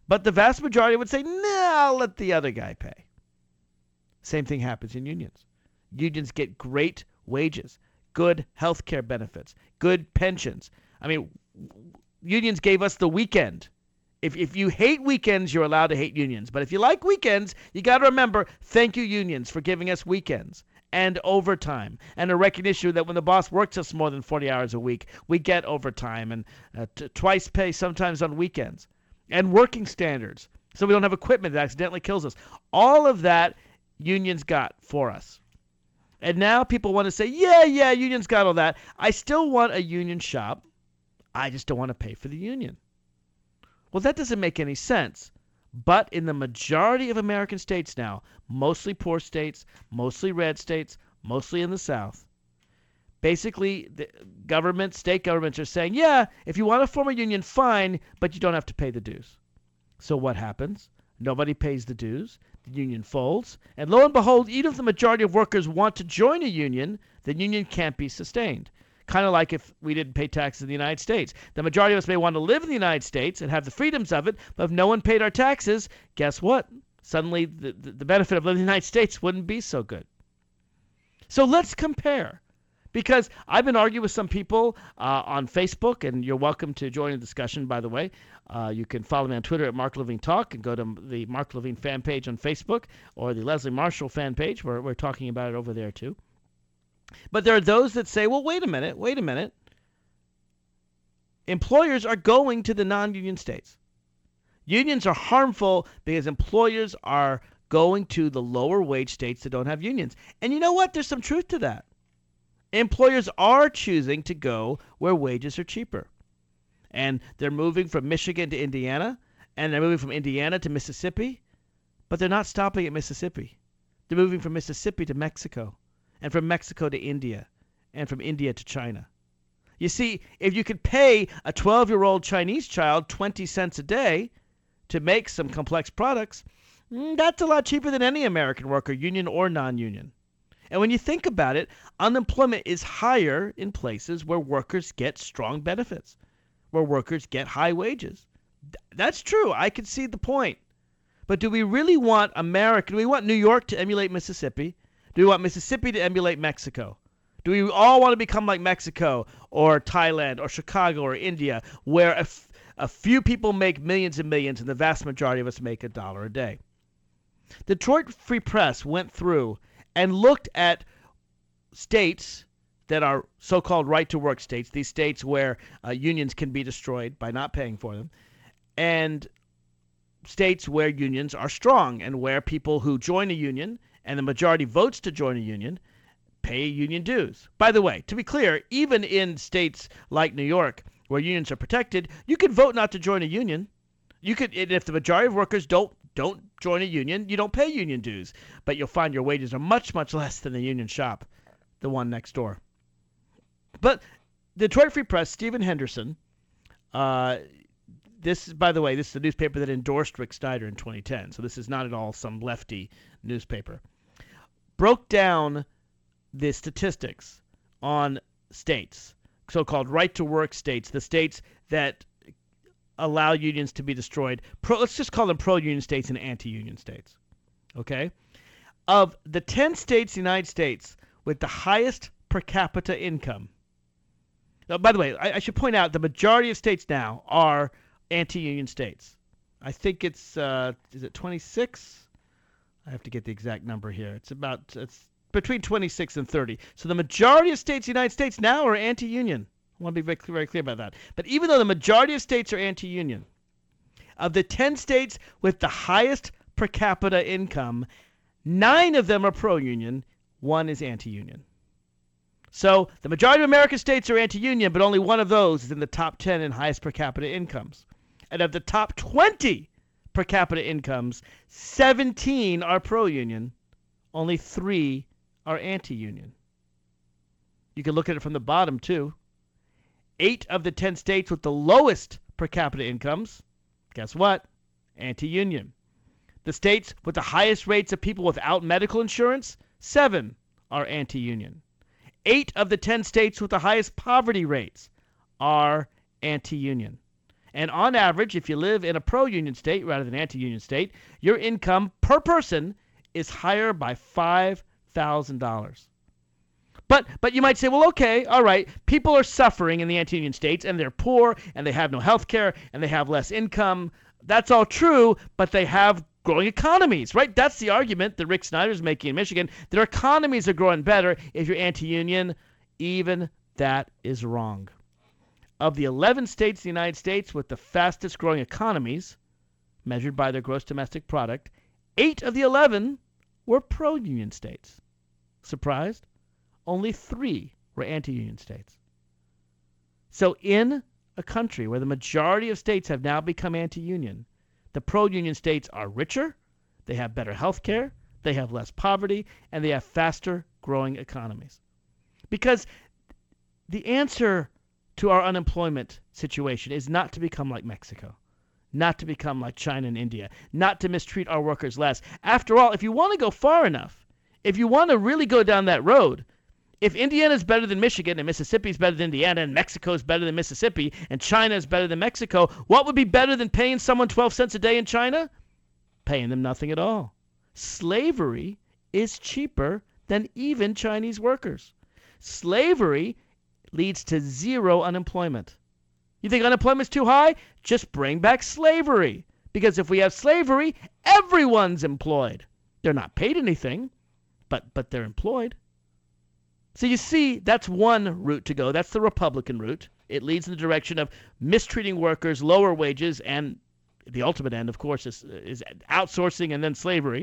But the vast majority would say, nah, I'll let the other guy pay. Same thing happens in unions. Unions get great wages, good health care benefits, good pensions. I mean, unions gave us the weekend. If you hate weekends, you're allowed to hate unions. But if you like weekends, you got to remember, thank you, unions, for giving us weekends and overtime and a recognition that when the boss works us more than 40 hours a week, we get overtime and twice pay sometimes on weekends and working standards so we don't have equipment that accidentally kills us. All of that unions got for us. And now people want to say, yeah, unions got all that. I still want a union shop. I just don't want to pay for the union. Well, that doesn't make any sense. But in the majority of American states now, mostly poor states, mostly red states, mostly in the South, basically the state governments are saying, yeah, if you want to form a union, fine, but you don't have to pay the dues. So what happens? Nobody pays the dues. The union folds. And lo and behold, even if the majority of workers want to join a union, the union can't be sustained. Kind of like if we didn't pay taxes in the United States. The majority of us may want to live in the United States and have the freedoms of it, but if no one paid our taxes, guess what? Suddenly the benefit of living in the United States wouldn't be so good. So let's compare. Because I've been arguing with some people on Facebook, and you're welcome to join the discussion, by the way. You can follow me on Twitter at Mark Levine Talk and go to the Mark Levine fan page on Facebook or the Leslie Marshall fan page where we're talking about it over there too. But there are those that say, well, wait a minute. Employers are going to the non-union states. Unions are harmful because employers are going to the lower wage states that don't have unions. And you know what? There's some truth to that. Employers are choosing to go where wages are cheaper. And they're moving from Michigan to Indiana, and they're moving from Indiana to Mississippi, but they're not stopping at Mississippi. They're moving from Mississippi to Mexico, and from Mexico to India, and from India to China. You see, if you could pay a 12-year-old Chinese child 20 cents a day to make some complex products, that's a lot cheaper than any American worker, union or non-union. And when you think about it, unemployment is higher in places where workers get strong benefits, where workers get high wages. That's true. I can see the point. But do we really want America, do we want New York to emulate Mississippi? Do we want Mississippi to emulate Mexico? Do we all want to become like Mexico or Thailand or Chicago or India, where a few people make millions and millions and the vast majority of us make $1 a day? The Detroit Free Press went through and looked at states that are so-called right-to-work states, these states where unions can be destroyed by not paying for them, and states where unions are strong and where people who join a union and the majority votes to join a union pay union dues. By the way, to be clear, even in states like New York where unions are protected, you can vote not to join a union. You could, if the majority of workers don't join a union, you don't pay union dues, but you'll find your wages are much, much less than the union shop, the one next door. But the Detroit Free Press, Stephen Henderson, this is the newspaper that endorsed Rick Snyder in 2010, so this is not at all some lefty newspaper, broke down the statistics on states, so-called right-to-work states, the states that allow unions to be destroyed. Let's just call them pro-union states and anti-union states, okay? Of the 10 states in the United States with the highest per capita income. Now, by the way, I should point out the majority of states now are anti-union states. I think it's, is it 26? I have to get the exact number here. It's between 26 and 30. So the majority of states in the United States now are anti-union. I want to be very, very clear about that. But even though the majority of states are anti-union, of the 10 states with the highest per capita income, 9 of them are pro-union, 1 is anti-union. So the majority of American states are anti-union, but only one of those is in the top 10 in highest per capita incomes. And of the top 20 per capita incomes, 17 are pro-union, only 3 are anti-union. You can look at it from the bottom, too. 8 of the 10 states with the lowest per capita incomes, guess what? Anti-union. The states with the highest rates of people without medical insurance, 7 are anti-union. 8 of the 10 states with the highest poverty rates are anti-union. And on average, if you live in a pro-union state rather than anti-union state, your income per person is higher by $5,000. But you might say, well, okay, all right, people are suffering in the anti-union states, and they're poor, and they have no health care, and they have less income. That's all true, but they have growing economies, right? That's the argument that Rick Snyder's making in Michigan. Their economies are growing better if you're anti-union. Even that is wrong. Of the 11 states in the United States with the fastest growing economies, measured by their gross domestic product, 8 of the 11 were pro-union states. Surprised? Only 3 were anti-union states. So in a country where the majority of states have now become anti-union, the pro-union states are richer, they have better health care, they have less poverty, and they have faster growing economies. Because the answer to our unemployment situation is not to become like Mexico, not to become like China and India, not to mistreat our workers less. After all, if you want to go far enough, if you want to really go down that road, if Indiana is better than Michigan and Mississippi is better than Indiana and Mexico is better than Mississippi and China is better than Mexico, what would be better than paying someone 12 cents a day in China? Paying them nothing at all. Slavery is cheaper than even Chinese workers. Slavery leads to zero unemployment. You think unemployment's too high? Just bring back slavery. Because if we have slavery, everyone's employed. They're not paid anything, but they're employed. So you see, that's one route to go. That's the Republican route. It leads in the direction of mistreating workers, lower wages, and the ultimate end, of course, is outsourcing and then slavery.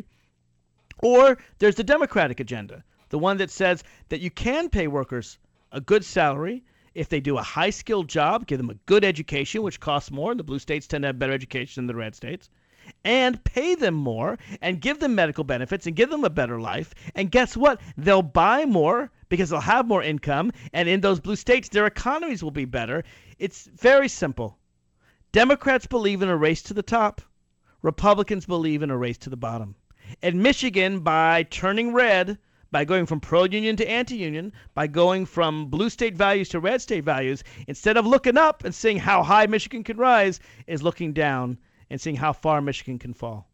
Or there's the Democratic agenda, the one that says that you can pay workers a good salary if they do a high-skilled job, give them a good education, which costs more, and the blue states tend to have better education than the red states, and pay them more and give them medical benefits and give them a better life. And guess what? They'll buy more because they'll have more income, and in those blue states, their economies will be better. It's very simple. Democrats believe in a race to the top. Republicans believe in a race to the bottom. In Michigan, by turning red, by going from pro-union to anti-union, by going from blue state values to red state values, instead of looking up and seeing how high Michigan can rise, is looking down and seeing how far Michigan can fall.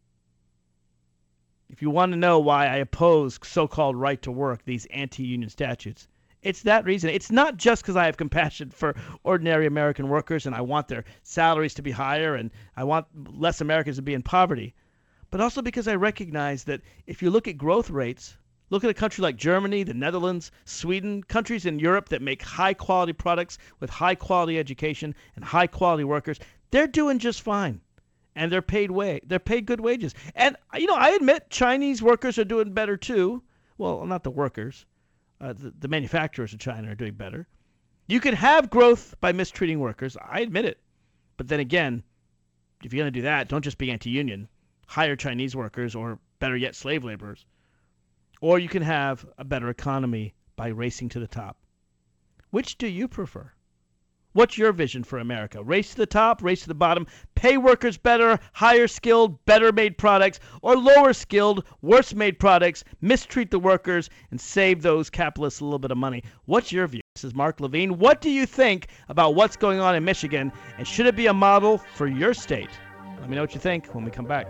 If you want to know why I oppose so-called right to work, these anti-union statutes, it's that reason. It's not just because I have compassion for ordinary American workers and I want their salaries to be higher and I want less Americans to be in poverty, but also because I recognize that if you look at growth rates, look at a country like Germany, the Netherlands, Sweden, countries in Europe that make high-quality products with high-quality education and high-quality workers, they're doing just fine. And they're paid good wages. And, I admit Chinese workers are doing better too. Well, not the workers. The manufacturers in China are doing better. You can have growth by mistreating workers. I admit it. But then again, if you're going to do that, don't just be anti-union. Hire Chinese workers or, better yet, slave laborers. Or you can have a better economy by racing to the top. Which do you prefer? What's your vision for America? Race to the top, race to the bottom, pay workers better, higher skilled, better made products, or lower skilled, worse made products, mistreat the workers, and save those capitalists a little bit of money. What's your view? This is Mark Levine. What do you think about what's going on in Michigan, and should it be a model for your state? Let me know what you think when we come back.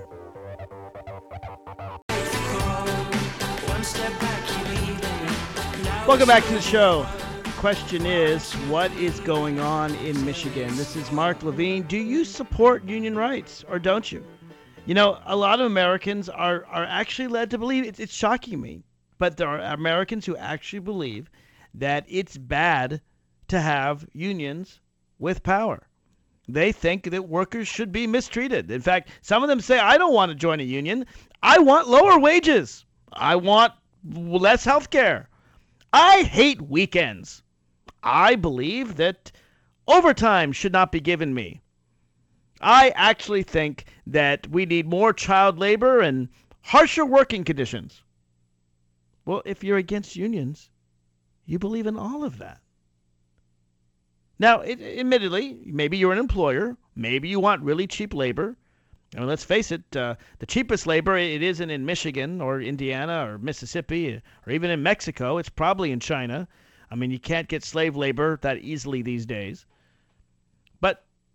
Welcome back to the show. Question is, what is going on in Michigan? This is Mark Levine. Do you support union rights or don't you? A lot of Americans are actually led to believe, it's shocking me, but there are Americans who actually believe that it's bad to have unions with power. They think that workers should be mistreated. In fact, some of them say, I don't want to join a union. I want lower wages. I want less health care. I hate weekends. I believe that overtime should not be given me. I actually think that we need more child labor and harsher working conditions. Well, if you're against unions, you believe in all of that. Now, admittedly, maybe you're an employer. Maybe you want really cheap labor. Let's face it, the cheapest labor, it isn't in Michigan or Indiana or Mississippi or even in Mexico. It's probably in China. You can't get slave labor that easily these days. But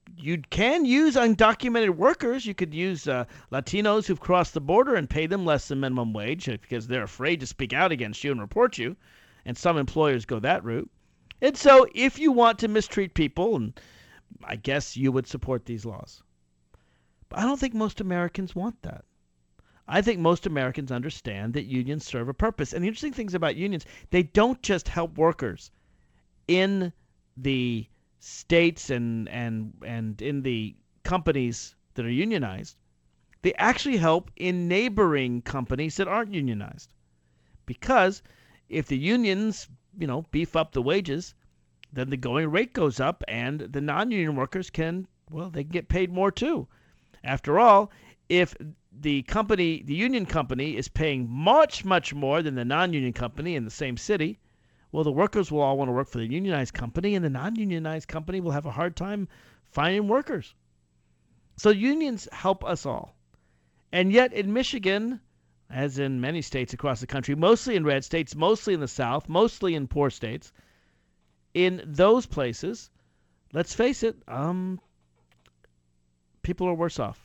you can use undocumented workers. You could use Latinos who've crossed the border and pay them less than minimum wage because they're afraid to speak out against you and report you. And some employers go that route. And so if you want to mistreat people, and I guess you would support these laws. But I don't think most Americans want that. I think most Americans understand that unions serve a purpose. And the interesting things about unions, they don't just help workers in the states and in the companies that are unionized. They actually help in neighboring companies that aren't unionized. Because if the unions, beef up the wages, then the going rate goes up and the non-union workers can get paid more too. After all, if the union company is paying much, much more than the non-union company in the same city, well, the workers will all want to work for the unionized company, and the non-unionized company will have a hard time finding workers. So unions help us all. And yet in Michigan, as in many states across the country, mostly in red states, mostly in the South, mostly in poor states, in those places, let's face it, people are worse off.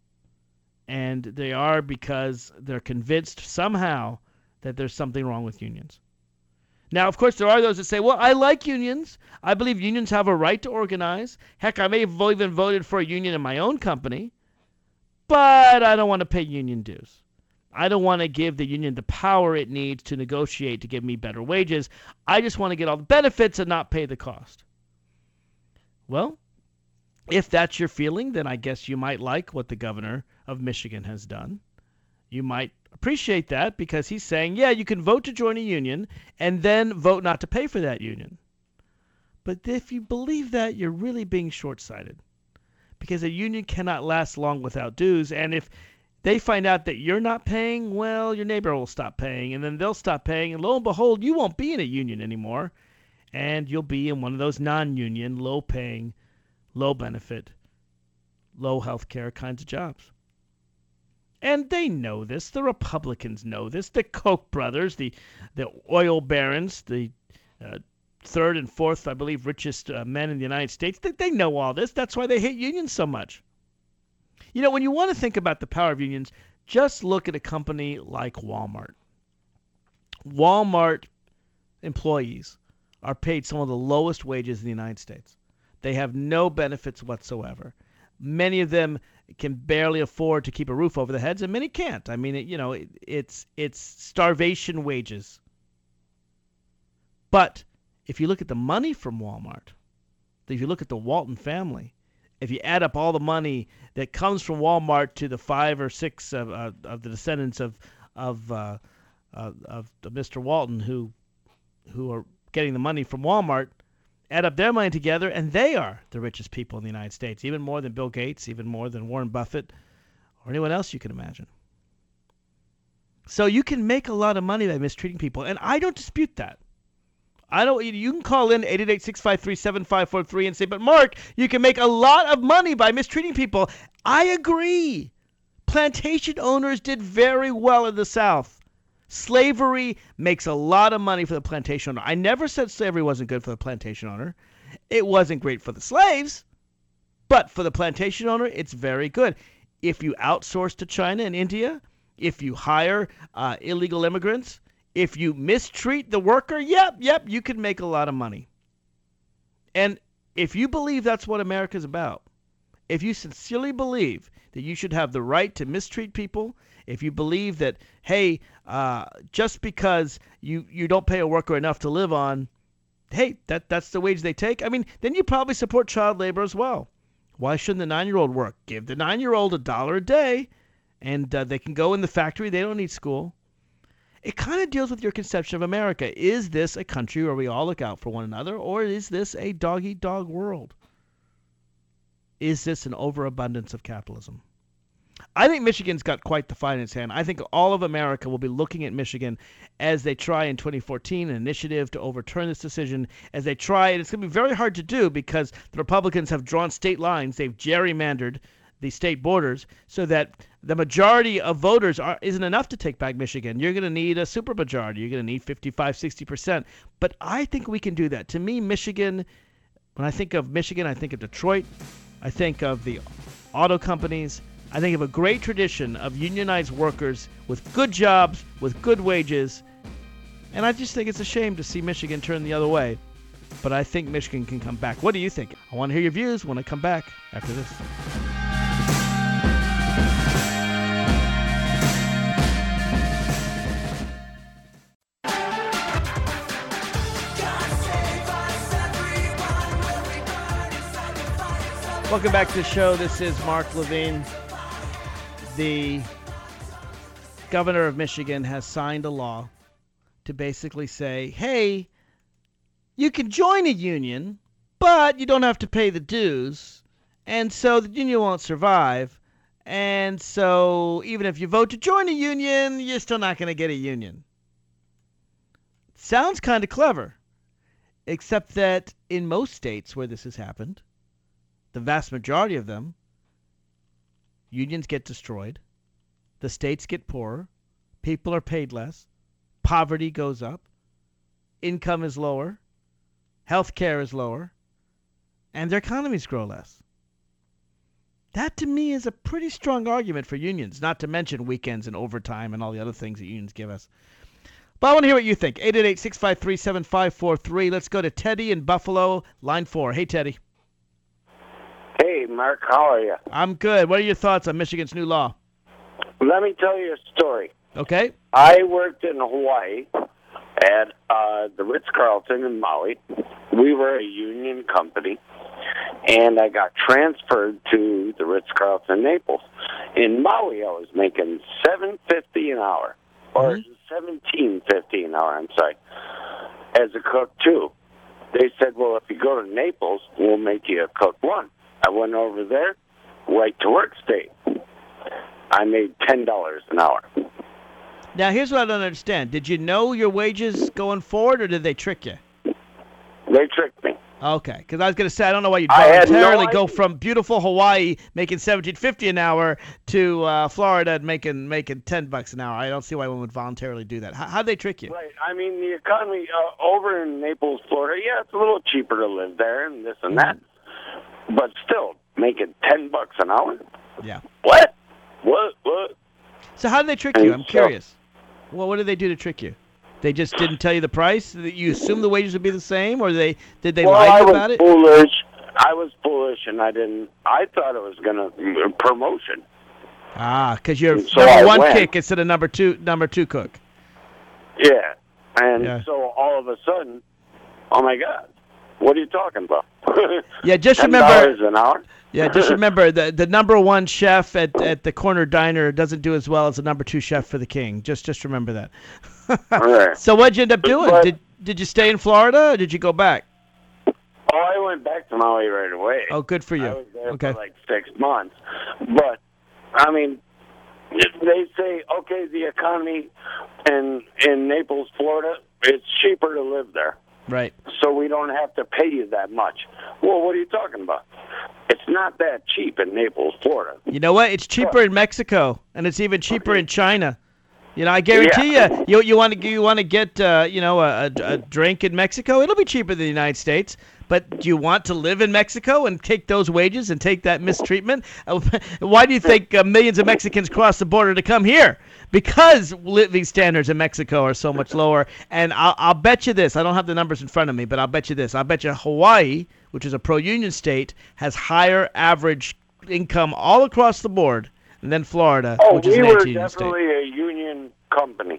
And they are because they're convinced somehow that there's something wrong with unions. Now, of course, there are those that say, well, I like unions. I believe unions have a right to organize. Heck, I may have even voted for a union in my own company, but I don't want to pay union dues. I don't want to give the union the power it needs to negotiate to give me better wages. I just want to get all the benefits and not pay the cost. Well, if that's your feeling, then I guess you might like what the governor of Michigan has done. You might appreciate that because he's saying, yeah, you can vote to join a union and then vote not to pay for that union. But if you believe that, you're really being short-sighted because a union cannot last long without dues. And if they find out that you're not paying, well, your neighbor will stop paying and then they'll stop paying. And lo and behold, you won't be in a union anymore. And you'll be in one of those non-union, low-paying, low-benefit, low health care kinds of jobs. And they know this. The Republicans know this. The Koch brothers, the oil barons, the third and fourth, I believe, richest men in the United States, they know all this. That's why they hate unions so much. When you want to think about the power of unions, just look at a company like Walmart. Walmart employees are paid some of the lowest wages in the United States. They have no benefits whatsoever. Many of them can barely afford to keep a roof over their heads, and many can't. I mean, it's starvation wages. But if you look at the money from Walmart, if you look at the Walton family, if you add up all the money that comes from Walmart to the 5 or 6 of the descendants of Mr. Walton who are getting the money from Walmart, add up their money together, and they are the richest people in the United States, even more than Bill Gates, even more than Warren Buffett, or anyone else you can imagine. So you can make a lot of money by mistreating people, and I don't dispute that. You can call in 888-653-7543 and say, but Mark, you can make a lot of money by mistreating people. I agree. Plantation owners did very well in the South. Slavery makes a lot of money for the plantation owner. I never said slavery wasn't good for the plantation owner. It wasn't great for the slaves, but for the plantation owner, it's very good. If you outsource to China and India, if you hire illegal immigrants, if you mistreat the worker, yep, you can make a lot of money. And if you believe that's what America's about, if you sincerely believe that you should have the right to mistreat people, if you believe that, hey, just because you don't pay a worker enough to live on, hey, that's the wage they take, I mean, then you probably support child labor as well. Why shouldn't the 9-year-old work? Give the 9-year-old $1 a day, and they can go in the factory. They don't need school. It kind of deals with your conception of America. Is this a country where we all look out for one another, or is this a dog-eat-dog world? Is this an overabundance of capitalism? I think Michigan's got quite the fight in its hand. I think all of America will be looking at Michigan as they try in 2014 an initiative to overturn this decision, as they try, and it's going to be very hard to do because the Republicans have drawn state lines. They've gerrymandered the state borders so that the majority of voters isn't enough to take back Michigan. You're going to need a supermajority. You're going to need 55, 60%. But I think we can do that. To me, Michigan, when I think of Michigan, I think of Detroit. I think of the auto companies. I think of a great tradition of unionized workers with good jobs, with good wages. And I just think it's a shame to see Michigan turn the other way. But I think Michigan can come back. What do you think? I want to hear your views when I come back after this. Welcome back to the show. This is Mark Levine. The governor of Michigan has signed a law to basically say, hey, you can join a union, but you don't have to pay the dues, and so the union won't survive. And so even if you vote to join a union, you're still not going to get a union. Sounds kind of clever, except that in most states where this has happened, the vast majority of them, unions get destroyed, the states get poorer, people are paid less, poverty goes up, income is lower, health care is lower, and their economies grow less. That, to me, is a pretty strong argument for unions, not to mention weekends and overtime and all the other things that unions give us. But I want to hear what you think. 888-653-7543. Let's go to Teddy in Buffalo, line 4. Hey, Teddy. Hey, Mark, how are you? I'm good. What are your thoughts on Michigan's new law? Let me tell you a story. Okay. I worked in Hawaii at the Ritz-Carlton in Maui. We were a union company, and I got transferred to the Ritz-Carlton Naples. In Maui, I was making $7.50 an hour, or $17.50 an hour, I'm sorry, as a cook, too. They said, well, if you go to Naples, we'll make you a cook one. I went over there, right to work state. I made $10 an hour. Now, here's what I don't understand. Did you know your wages going forward, or did they trick you? They tricked me. Okay, because I was going to say, I don't know why you'd I had no voluntarily go idea. from beautiful Hawaii making $17.50 an hour to Florida and making $10 an hour. I don't see why one would voluntarily do that. How'd they trick you? Right. I mean, the economy over in Naples, Florida, yeah, it's a little cheaper to live there and this and that. But still, making $10 an hour? Yeah. What? So how did they trick you? I'm So- curious. Well, what did they do to trick you? They just didn't tell you the price? You assumed the wages would be the same, or did they lie to you about it? I was foolish, and I thought it was going to promotion. Ah, because you're So number I one went. kick instead of number two cook. Yeah. And Yeah. so all of a sudden, oh, my God, what are you talking about? Yeah, just $10 remember. an hour? Yeah, just remember the number one chef at the corner diner doesn't do as well as the number two chef for the king. Just remember that. Right. So what'd you end up doing? But- Did you stay in Florida, or did you go back? Oh, I went back to Maui right away. Oh, good for you. I was there Okay. for like 6 months. But, I mean, they say, okay, the economy in Naples, Florida, it's cheaper to live there. Right. So we don't have to pay you that much. Well, what are you talking about? It's not that cheap in Naples, Florida. You know what? It's cheaper in Mexico, and it's even cheaper in China. You know, I guarantee you want to get a drink in Mexico. It'll be cheaper than the United States. But do you want to live in Mexico and take those wages and take that mistreatment? Why do you think millions of Mexicans cross the border to come here? Because living standards in Mexico are so much lower. And I'll bet you this. I don't have the numbers in front of me, but I'll bet you this. I'll bet you Hawaii, which is a pro-union state, has higher average income all across the board than Florida, which is an we were anti-union state. definitely a union company.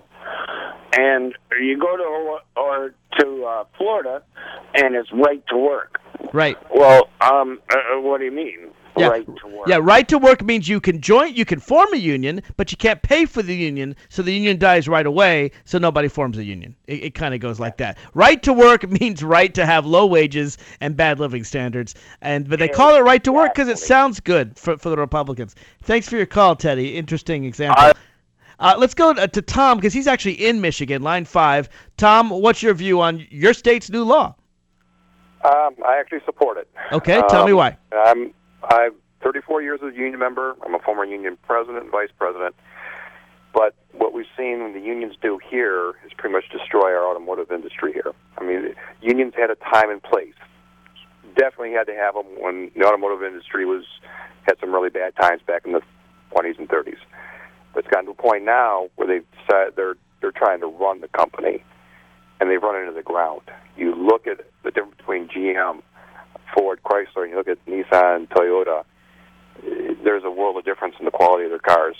And you go to Florida, and it's right to work. Right. Well, what do you mean, Yeah. right to work? Yeah, right to work means you can form a union, but you can't pay for the union, so the union dies right away, so nobody forms a union. It kind of goes like that. Right to work means right to have low wages and bad living standards, but they call it right to work because it sounds good for the Republicans. Thanks for your call, Teddy. Interesting example. Let's go to Tom, because he's actually in Michigan, line 5. Tom, what's your view on your state's new law? I actually support it. Okay, tell me why. I'm 34 years as a union member. I'm a former union president and vice president. But what we've seen the unions do here is pretty much destroy our automotive industry here. I mean, unions had a time and place definitely had to have them when the automotive industry had some really bad times back in the 20s and 30s. But it's gotten to a point now where they've decided they're trying to run the company, and they've run into the ground. You look at the difference between GM, Ford, Chrysler, and you look at Nissan, Toyota. There's a world of difference in the quality of their cars,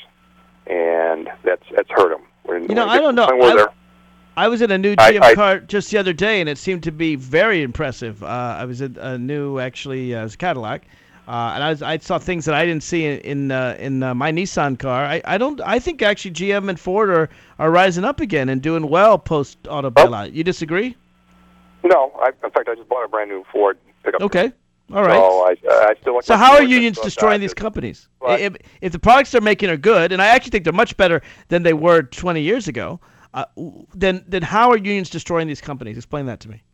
and that's hurt them. I don't know. I was in a new GM car just the other day, and it seemed to be very impressive. I was in a new, actually, Cadillac, and I saw things that I didn't see in my Nissan car. I think actually GM and Ford are rising up again and doing well post auto bailout. You disagree? No, in fact, I just bought a brand new Ford pickup. Okay. All right. So I still like. So how are unions destroying these companies? If the products they're making are good, and I actually think they're much better than they were 20 years ago, then how are unions destroying these companies? Explain that to me.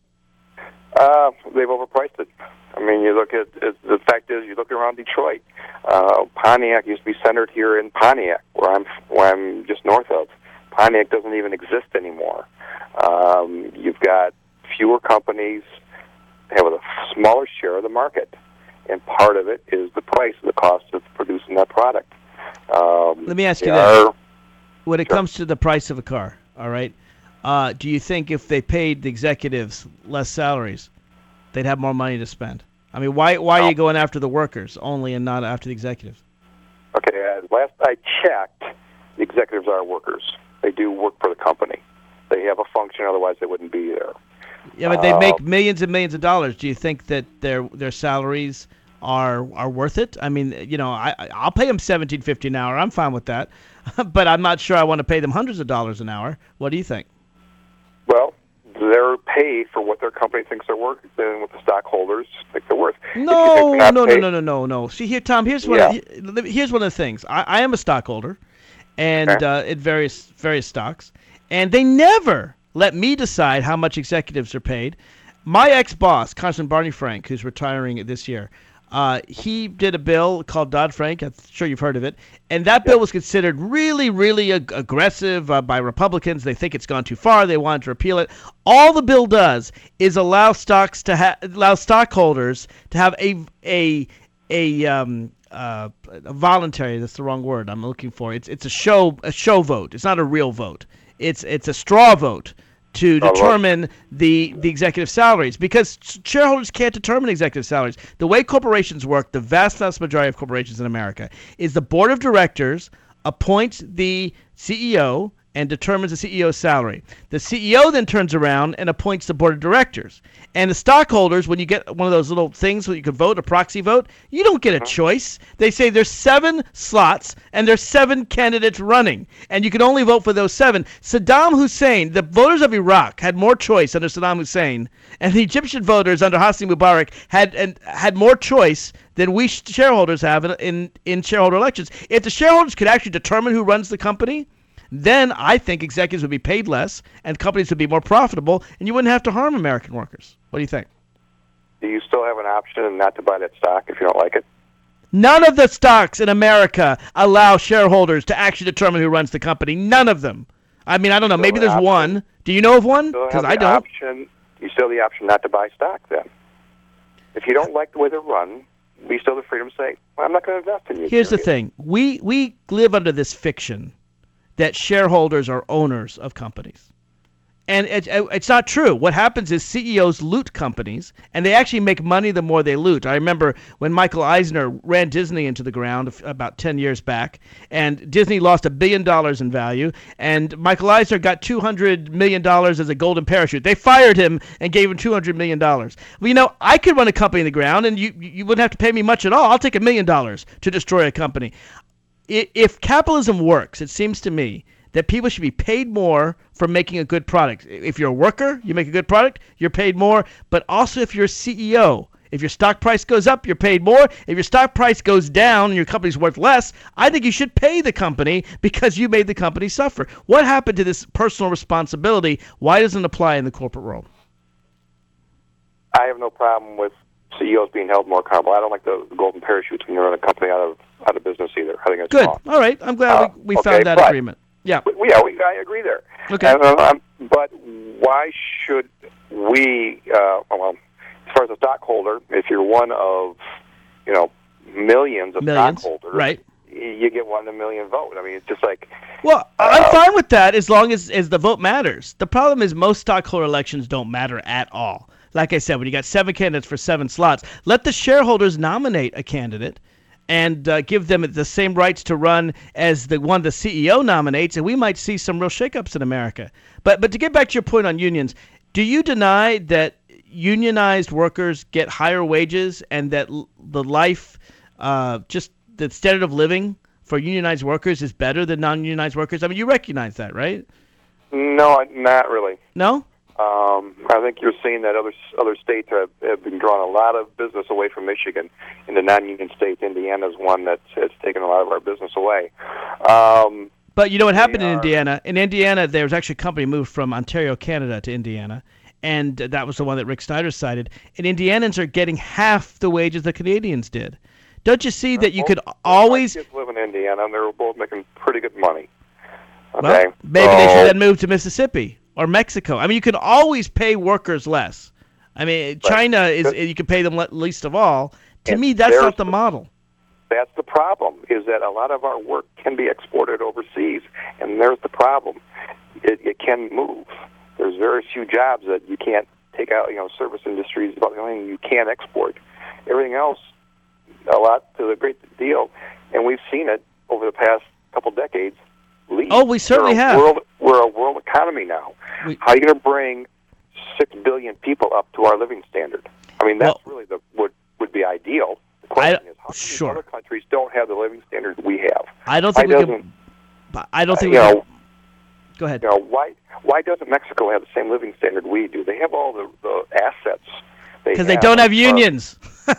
They've overpriced it. I mean, you look at the fact is, you look around Detroit. Pontiac used to be centered here in Pontiac, where I'm just north of. Pontiac doesn't even exist anymore. You've got fewer companies have a smaller share of the market, and part of it is the price, the cost of producing that product. Let me ask you this: when it comes to the price of a car, all right, do you think if they paid the executives less salaries, they'd have more money to spend? I mean, why are you going after the workers only and not after the executives? Okay, last I checked, the executives are workers. They do work for the company. They have a function, otherwise they wouldn't be there. Yeah, but they make millions and millions of dollars. Do you think that their salaries are worth it? I mean, I'll pay them $17.50 an hour. I'm fine with that, but I'm not sure I want to pay them hundreds of dollars an hour. What do you think? Well, they're paid for what their company thinks they're worth, and what the stockholders think they're worth. No. See here, Tom. Here's one of the things. I am a stockholder, and at various stocks, and they never let me decide how much executives are paid. My ex-boss, Congressman Barney Frank, who's retiring this year, he did a bill called Dodd-Frank. I'm sure you've heard of it. And that bill was considered really, really aggressive by Republicans. They think it's gone too far. They wanted to repeal it. All the bill does is allow stockholders to have a voluntary. That's the wrong word I'm looking for. It's a show vote. It's not a real vote. It's a straw vote to determine the executive salaries, because shareholders can't determine executive salaries. The way corporations work, the vast majority of corporations in America, is the board of directors appoints the CEO and determines the CEO's salary. The CEO then turns around and appoints the board of directors. And the stockholders, when you get one of those little things where you can vote, a proxy vote, you don't get a choice. They say there's 7 slots and there's 7 candidates running, and you can only vote for those 7. Saddam Hussein, the voters of Iraq had more choice under Saddam Hussein, and the Egyptian voters under Hosni Mubarak had more choice than we shareholders have in shareholder elections. If the shareholders could actually determine who runs the company, then I think executives would be paid less and companies would be more profitable, and you wouldn't have to harm American workers. What do you think? Do you still have an option not to buy that stock if you don't like it? None of the stocks in America allow shareholders to actually determine who runs the company. None of them. I mean, I don't know. Maybe there's one. Do you know of one? Because I don't. You still have the option not to buy stock then. If you don't like the way they're run, we still have the freedom to say, well, I'm not going to invest in you. Here's the thing. We live under this fiction that shareholders are owners of companies. And it's not true. What happens is CEOs loot companies, and they actually make money the more they loot. I remember when Michael Eisner ran Disney into the ground about 10 years back, and Disney lost $1 billion in value, and Michael Eisner got $200 million as a golden parachute. They fired him and gave him $200 million. Well, I could run a company in the ground, and you wouldn't have to pay me much at all. I'll take $1 million to destroy a company. If capitalism works, it seems to me that people should be paid more for making a good product. If you're a worker, you make a good product, you're paid more. But also if you're a CEO, if your stock price goes up, you're paid more. If your stock price goes down and your company's worth less, I think you should pay the company because you made the company suffer. What happened to this personal responsibility? Why doesn't it apply in the corporate world? I have no problem with CEOs being held more accountable. I don't like the golden parachutes when you run a company out of business either. I think it's good. wrong. All right. I'm glad we found that agreement. Yeah. I agree there. Okay. But why should we, as far far as a stockholder, if you're one of, millions of stockholders, right? You get 1 in a million vote. I mean, it's just like. Well, I'm fine with that as long as the vote matters. The problem is most stockholder elections don't matter at all. Like I said, when you got 7 candidates for 7 slots, let the shareholders nominate a candidate and give them the same rights to run as the one the CEO nominates, and we might see some real shakeups in America. But to get back to your point on unions, do you deny that unionized workers get higher wages and that the life, just the standard of living for unionized workers is better than non-unionized workers? I mean, you recognize that, right? No, not really. No? I think you're seeing that other states have been drawing a lot of business away from Michigan into non-union states. Indiana's one that's taken a lot of our business away. But you know what happened in Indiana? In Indiana, there was actually a company moved from Ontario, Canada to Indiana, and that was the one that Rick Snyder cited. And Indianans are getting half the wages the Canadians did. Don't you see that you could always... My kids live in Indiana, and they're both making pretty good money. Okay? Well, maybe they should then move to Mississippi or Mexico. I mean, you can always pay workers less. I mean, China is you can pay them least of all. To me, that's not the model. That's the problem, is that a lot of our work can be exported overseas, and there's the problem. It can move. There's very few jobs that you can't take out. Service industry is about the only thing you can export. Everything else, a lot to the great deal, and we've seen it over the past couple decades. Oh, we certainly have. We're a world economy now. How are you going to bring 6 billion people up to our living standard? I mean, that's really would be ideal. The question is, how many other countries don't have the living standards we have? I don't think we can. I don't think we can. Go ahead. Why doesn't Mexico have the same living standard we do? They have all the assets. Because they don't have unions.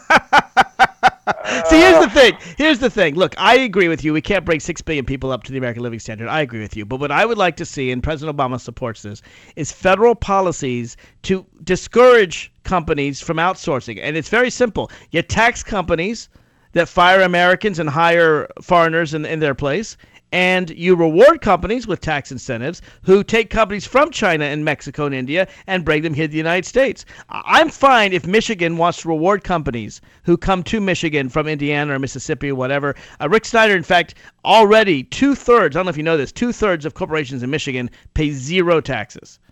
See, here's the thing. Look, I agree with you. We can't bring 6 billion people up to the American living standard. I agree with you. But what I would like to see, and President Obama supports this, is federal policies to discourage companies from outsourcing. And it's very simple. You tax companies that fire Americans and hire foreigners in their place, and you reward companies with tax incentives who take companies from China and Mexico and India and bring them here to the United States. I'm fine if Michigan wants to reward companies who come to Michigan from Indiana or Mississippi or whatever. Rick Snyder, in fact, already 2/3, I don't know if you know this, 2/3 of corporations in Michigan pay zero taxes.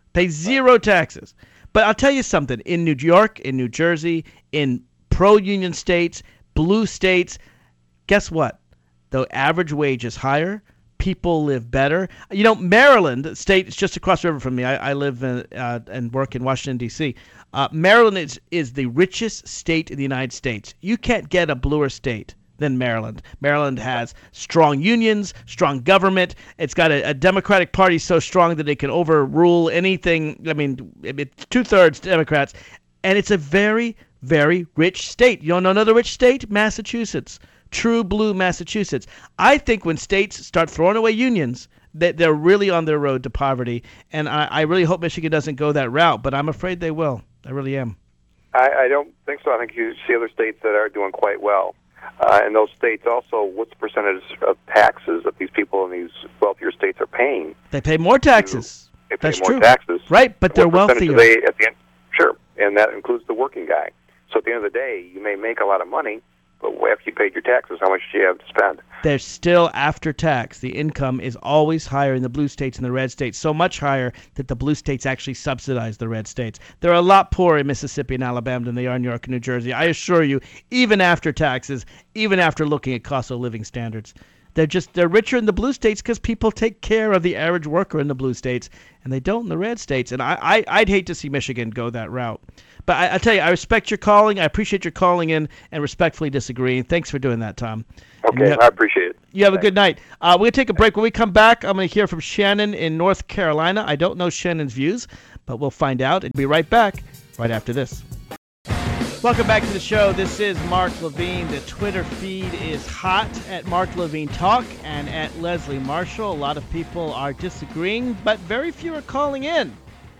But I'll tell you something. In New York, in New Jersey, in pro-union states, blue states, guess what? The average wage is higher. People live better. Maryland, the state is just across the river from me. I live and work in Washington, D.C. Maryland is the richest state in the United States. You can't get a bluer state than Maryland. Maryland has strong unions, strong government. It's got a Democratic Party so strong that it can overrule anything. I mean, it's 2/3 Democrats. And it's a very, very rich state. You don't know another rich state? Massachusetts. True blue Massachusetts. I think when states start throwing away unions, that they're really on their road to poverty. And I really hope Michigan doesn't go that route, but I'm afraid they will. I really am. I don't think so. I think you see other states that are doing quite well. And those states also, what's the percentage of taxes that these people in these wealthier states are paying? They pay more taxes. They pay That's more true. taxes. Right, but they're wealthier. Sure, and that includes the working guy. So at the end of the day, you may make a lot of money, but after you paid your taxes, how much do you have to spend? They're still after tax. The income is always higher in the blue states than the red states, so much higher that the blue states actually subsidize the red states. They're a lot poorer in Mississippi and Alabama than they are in New York and New Jersey. I assure you, even after taxes, even after looking at cost of living standards. They're richer in the blue states because people take care of the average worker in the blue states, and they don't in the red states. And I'd hate to see Michigan go that route. But I tell you, I respect your calling. I appreciate your calling in and respectfully disagreeing. Thanks for doing that, Tom. Okay, I appreciate it. You have a good night. We're going to take a break. When we come back, I'm going to hear from Shannon in North Carolina. I don't know Shannon's views, but we'll find out. And be right back right after this. Welcome back to the show. This is Mark Levine. The Twitter feed is hot at Mark Levine Talk and at Leslie Marshall. A lot of people are disagreeing, but very few are calling in.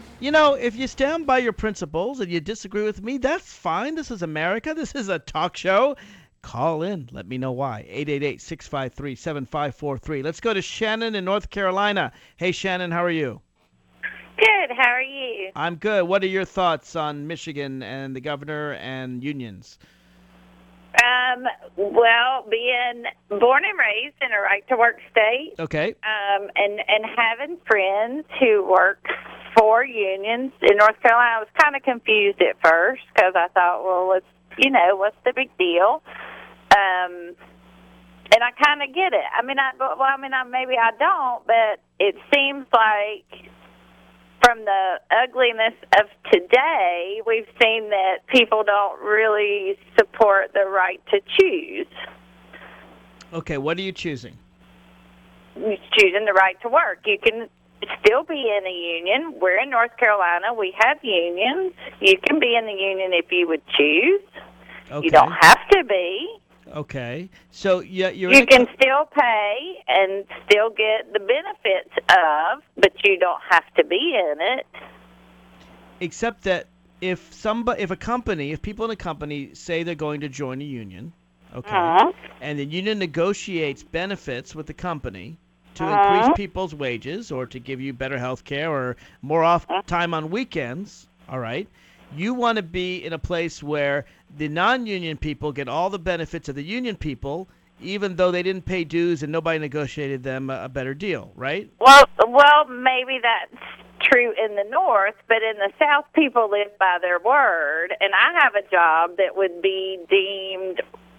If you stand by your principles and you disagree with me, that's fine. This is America. This is a talk show. Call in. Let me know why. 888-653-7543. Let's go to Shannon in North Carolina. Hey, Shannon, how are you? Good. How are you? I'm good. What are your thoughts on Michigan and the governor and unions? Well, being born and raised in a right-to-work state, Okay. and having friends who work for unions in North Carolina, I was kind of confused at first because I thought, well, what's the big deal? And I kind of get it. Maybe I don't, but it seems like from the ugliness of today, we've seen that people don't really support the right to choose. Okay, what are you choosing? Choosing the right to work. You can still be in a union. We're in North Carolina. We have unions. You can be in the union if you would choose. Okay. You don't have to be. Okay. So you can still pay and still get the benefits of, but you don't have to be in it. Except that if people in a company say they're going to join a union, okay, and the union negotiates benefits with the company to increase people's wages or to give you better health care or more off time on weekends, all right, you want to be in a place where the non-union people get all the benefits of the union people, even though they didn't pay dues and nobody negotiated them a better deal, right? Well, maybe that's true in the North, but in the South, people live by their word, and I have a job that would be deemed,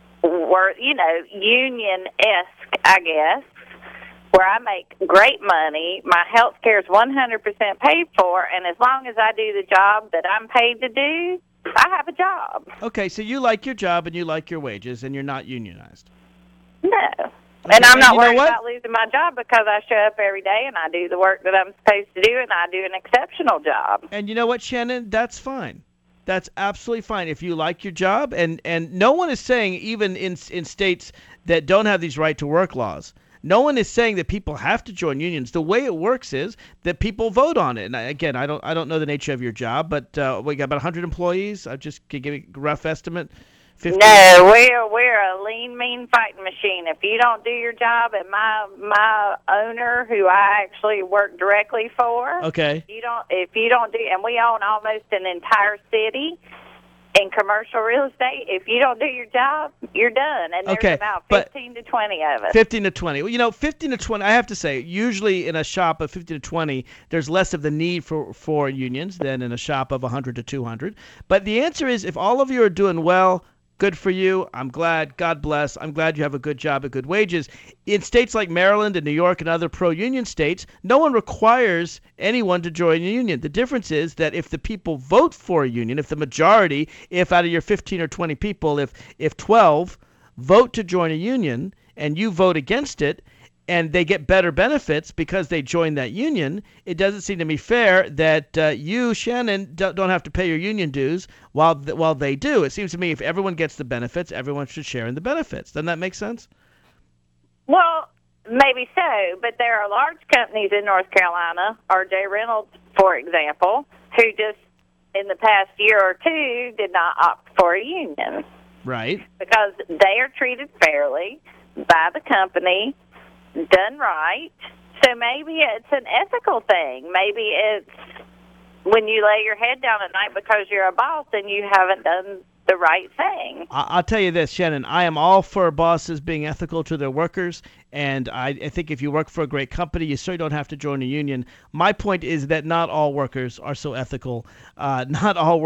union-esque, I guess, where I make great money. My health care is 100% paid for, and as long as I do the job that I'm paid to do, I have a job. Okay, so you like your job and you like your wages, and you're not unionized. No. Okay, and I'm not worried what? about losing my job because I show up every day and I do the work that I'm supposed to do, and I do an exceptional job. And you know what, Shannon? That's fine. That's absolutely fine if you like your job. And no one is saying, even in states that don't have these right-to-work laws, no one is saying that people have to join unions. The way it works is that people vote on it. And again, I don't know the nature of your job, but we got about 100 employees. I just can give you a rough estimate. 50. No, we're a lean, mean fighting machine. If you don't do your job, and my owner, who I actually work directly for, okay, if you don't do, and we own almost an entire city in commercial real estate, if you don't do your job, you're done. And there's about 15 to 20 of us. 15 to 20. Well, 15 to 20, I have to say, usually in a shop of 15 to 20, there's less of the need for unions than in a shop of 100 to 200. But the answer is, if all of you are doing well, good for you. I'm glad. God bless. I'm glad you have a good job at good wages. In states like Maryland and New York and other pro-union states, no one requires anyone to join a union. The difference is that if the people vote for a union, if the majority, if out of your 15 or 20 people, if 12 vote to join a union and you vote against it, and they get better benefits because they joined that union, it doesn't seem to me fair that you, Shannon, don't have to pay your union dues while they do. It seems to me if everyone gets the benefits, everyone should share in the benefits. Doesn't that make sense? Well, maybe so, but there are large companies in North Carolina, RJ Reynolds, for example, who just in the past year or two did not opt for a union. Right. Because they are treated fairly by the company, done right. So maybe it's an ethical thing. Maybe it's when you lay your head down at night because you're a boss and you haven't done the right thing. I'll tell you this, Shannon, I am all for bosses being ethical to their workers, and I think if you work for a great company, you certainly don't have to join a union. My point is that not all workers are so ethical. Not all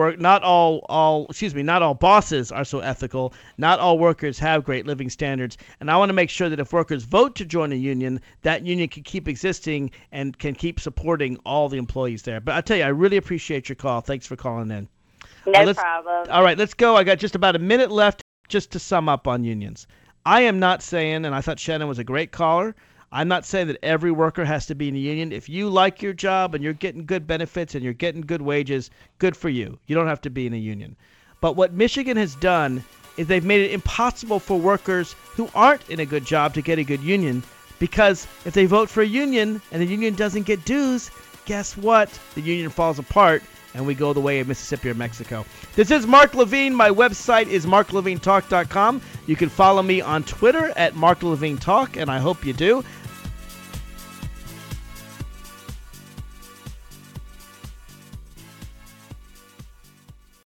bosses are so ethical. Not all workers have great living standards, and I want to make sure that if workers vote to join a union, that union can keep existing and can keep supporting all the employees there. But I tell you, I really appreciate your call. Thanks for calling in. No problem. All right, let's go. I got just about a minute left just to sum up on unions. I am not saying, and I thought Shannon was a great caller, I'm not saying that every worker has to be in a union. If you like your job and you're getting good benefits and you're getting good wages, good for you. You don't have to be in a union. But what Michigan has done is they've made it impossible for workers who aren't in a good job to get a good union, because if they vote for a union and the union doesn't get dues, guess what? The union falls apart, and we go the way of Mississippi or Mexico. This is Mark Levine. My website is marklevinetalk.com. You can follow me on Twitter at marklevinetalk, and I hope you do.